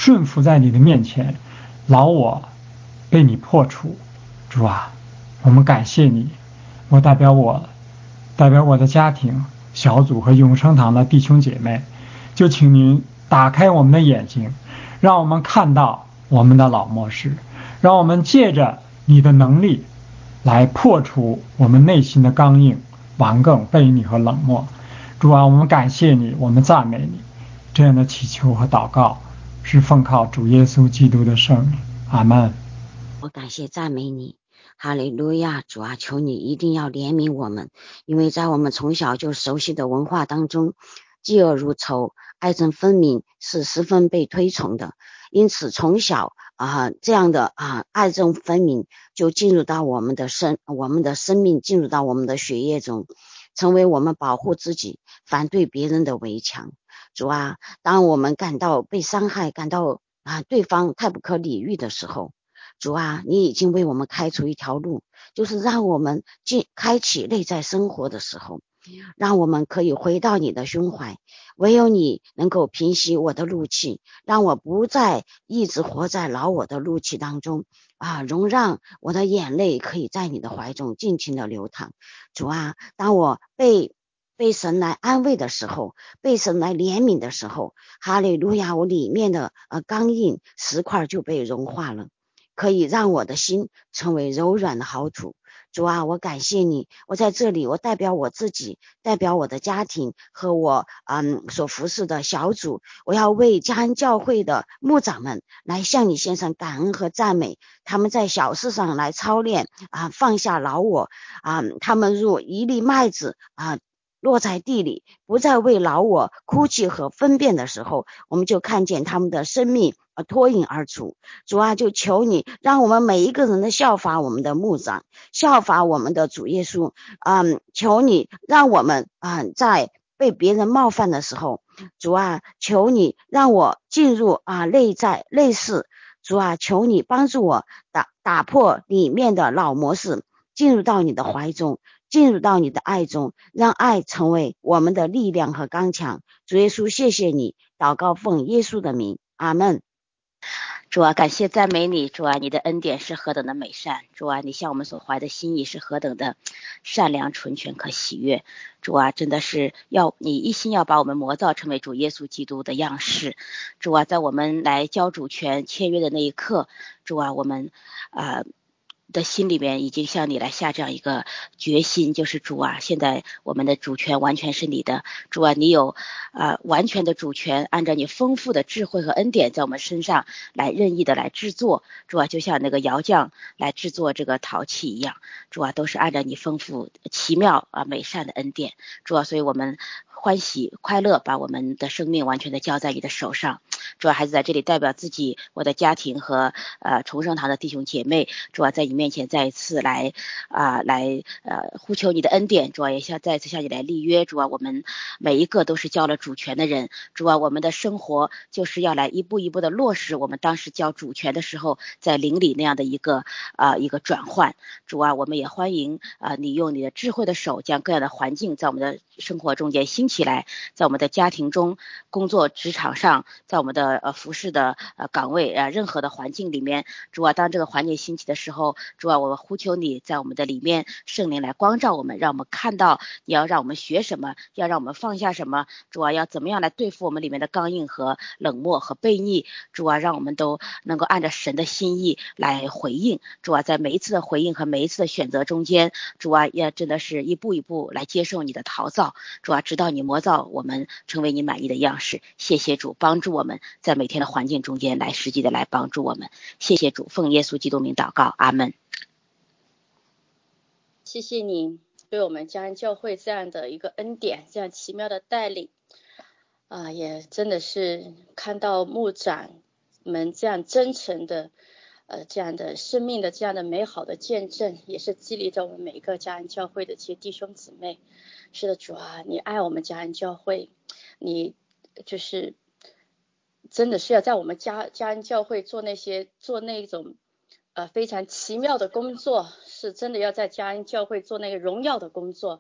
顺服在你的面前，老我被你破除。主啊，我们感谢你。我代表我的家庭小组和永生堂的弟兄姐妹，就请您打开我们的眼睛，让我们看到我们的老模式，让我们借着你的能力来破除我们内心的刚硬、顽梗、悖逆和冷漠。主啊，我们感谢你，我们赞美你。这样的祈求和祷告是奉靠主耶稣基督的圣名。阿们。 我感谢赞美你，哈利路亚。主啊，求你一定要怜悯我们，因为在我们从小就熟悉的文化当中，嫉恶如仇、爱憎分明是十分被推崇的，因此从小这样的爱憎分明就进入到我们的生命，进入到我们的血液中，成为我们保护自己、反对别人的围墙。主啊，当我们感到被伤害，感到对方太不可理喻的时候，主啊，你已经为我们开出一条路，就是让我们开启内在生活的时候，让我们可以回到你的胸怀，唯有你能够平息我的怒气，让我不再一直活在老我的怒气当中容让我的眼泪可以在你的怀中尽情的流淌。主啊，当我被神来安慰的时候，被神来怜悯的时候，哈利路亚，我里面的刚硬石块就被融化了，可以让我的心成为柔软的好土。主啊，我感谢你，我在这里，我代表我自己，代表我的家庭和我所服侍的小组，我要为嘉恩教会的牧长们来向你献上感恩和赞美。他们在小事上来操练放下老我他们如一粒麦子落在地里，不再为老我哭泣和分辨的时候，我们就看见他们的生命脱颖而出。主啊，就求你让我们每一个人的效法我们的牧长，效法我们的主耶稣求你让我们在被别人冒犯的时候，主啊，求你让我进入内视。主啊，求你帮助我打破里面的老模式，进入到你的怀中，进入到你的爱中，让爱成为我们的力量和刚强。主耶稣，谢谢你，祷告奉耶稣的名，阿们。 主啊，感谢赞美你。主啊，你的恩典是何等的美善。主啊，你向我们所怀的心意是何等的善良、纯全可喜悦。主啊，真的是你一心要把我们磨造成为主耶稣基督的样式。主啊，在我们来交主权签约的那一刻，主啊，我们的心里面已经向你来下这样一个决心，就是主啊，现在我们的主权完全是你的。主啊，你有完全的主权，按照你丰富的智慧和恩典在我们身上来任意的来制作。主啊，就像那个窑匠来制作这个陶器一样，主啊，都是按照你丰富奇妙美善的恩典。主啊，所以我们欢喜快乐把我们的生命完全的交在你的手上。主啊，孩子在这里代表自己、我的家庭和重生堂的弟兄姐妹，主啊，在你面前再一次来呼求你的恩典。主啊，也再一次向你来立约。主啊，我们每一个都是交了主权的人。主啊，我们的生活就是要来一步一步的落实我们当时交主权的时候在灵里那样的一个转换。主啊，我们也欢迎你用你的智慧的手将各样的环境在我们的生活中间兴起来，在我们的家庭中、工作职场上，在我们的服侍的岗位任何的环境里面。主啊，当这个环境兴起的时候，主啊，我们呼求你在我们的里面，圣灵来光照我们，让我们看到你要让我们学什么，要让我们放下什么。主啊，要怎么样来对付我们里面的刚硬和冷漠和悖逆。主啊，让我们都能够按照神的心意来回应。主啊，在每一次的回应和每一次的选择中间，主啊，也真的是一步一步来接受你的陶造。主啊，直到你磨造我们成为你满意的样式。谢谢主帮助我们在每天的环境中间来实际的来帮助我们。谢谢主，奉耶稣基督名祷告，阿们。 谢谢你对我们嘉恩教会这样的一个恩典，这样奇妙的带领也真的是看到牧长们这样真诚的这样的生命的这样的美好的见证，也是激励着我们每一个嘉恩教会的这些弟兄姊妹。是的，主啊，你爱我们嘉恩教会，你就是真的是要在我们嘉恩教会做那种非常奇妙的工作，是真的要在嘉恩教会做那个荣耀的工作。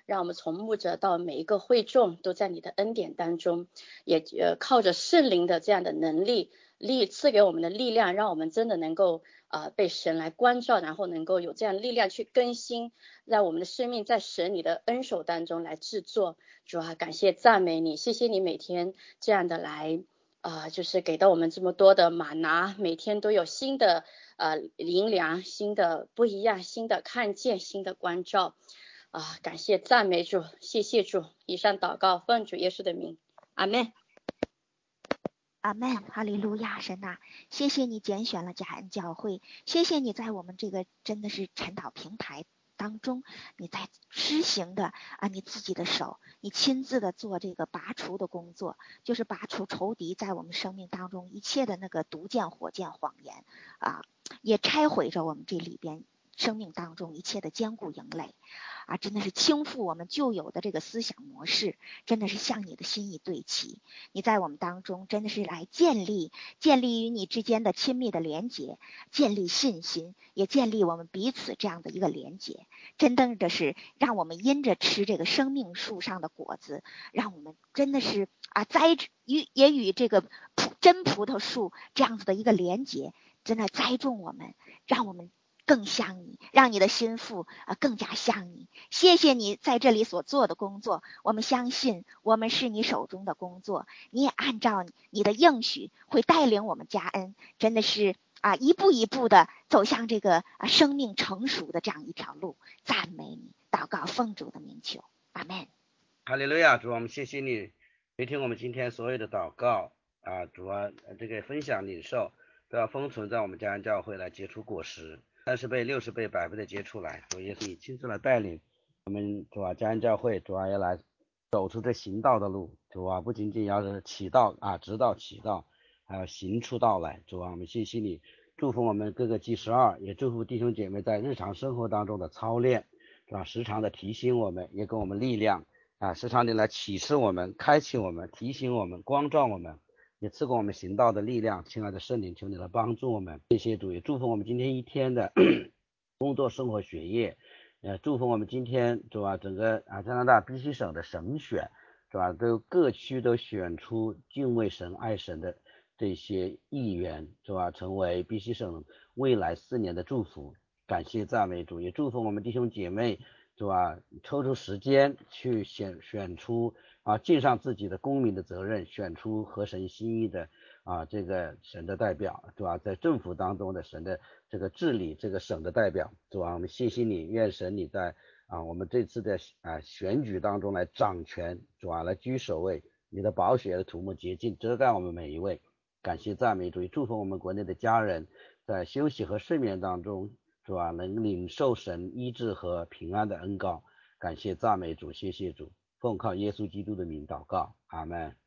让我们从牧者到每一个会众都在你的恩典当中，也靠着圣灵的这样的能力赐给我们的力量，让我们真的能够被神来关照，然后能够有这样力量去更新，让我们的生命在神你的恩手当中来制作。主啊，感谢赞美你，谢谢你每天这样的来就是给到我们这么多的玛拿，每天都有新的灵粮，新的不一样，新的看见，新的关照感谢赞美主，谢谢主。以上祷告奉主耶稣的名，阿们。 阿们，哈利路亚，神呐，谢谢你拣选了嘉恩教会，谢谢你在我们这个真的是晨祷平台当中，你在施行的你自己的手，你亲自的做这个拔除的工作，就是拔除仇敌在我们生命当中一切的那个毒箭、火箭、谎言也拆毁着我们这里边生命当中一切的坚固营垒真的是倾覆我们旧有的这个思想模式，真的是向你的心意对齐。你在我们当中真的是来建立与你之间的亲密的连结，建立信心，也建立我们彼此这样的一个连结，真的是让我们因着吃这个生命树上的果子，让我们真的是也与这个真葡萄树这样子的一个连结，真的栽种我们，让我们更像你，让你的心腹更加像你。谢谢你在这里所做的工作，我们相信我们是你手中的工作，你也按照你的应许会带领我们加恩，真的是一步一步的走向这个生命成熟的这样一条路。赞美你，祷告奉主的名求，阿们。 哈利路亚，主啊，我们谢谢你垂听我们今天所有的祷告主啊，这个分享领受都要封存在我们嘉恩教会来结出果实，30倍、60倍、100倍的结出来。主耶稣，你亲自来带领我们，主啊，嘉恩教会，主啊，要来走出这行道的路。主啊，不仅仅要是起道直到起道，还要行出道来。主啊，我们谢谢你，祝福我们各个G12，也祝福弟兄姐妹在日常生活当中的操练，是吧？时常的提醒我们，也给我们力量时常的来启示我们，开启我们，提醒我们，光照我们，也赐给我们行道的力量。亲爱的圣灵，求你来帮助我们，谢谢主，也祝福我们今天一天的工作、生活、学业，祝福我们今天，是吧？整个加拿大BC省的省选，是吧？都各区都选出敬畏神、爱神的这些议员，是吧？成为BC省未来4年的祝福。感谢赞美主，也祝福我们弟兄姐妹，是吧？抽出时间去选出尽上自己的公民的责任，选出合神心意的这个神的代表，是吧？在政府当中的神的这个治理这个省的代表，是吧？我们谢谢你，愿神你在我们这次的选举当中来掌权，是吧？来居首位，你的宝血的涂抹洁净遮盖我们每一位。感谢赞美主，祝福我们国内的家人在休息和睡眠当中，是吧？能领受神医治和平安的恩膏。感谢赞美主，谢谢主，奉靠耶稣基督的名祷告，阿们。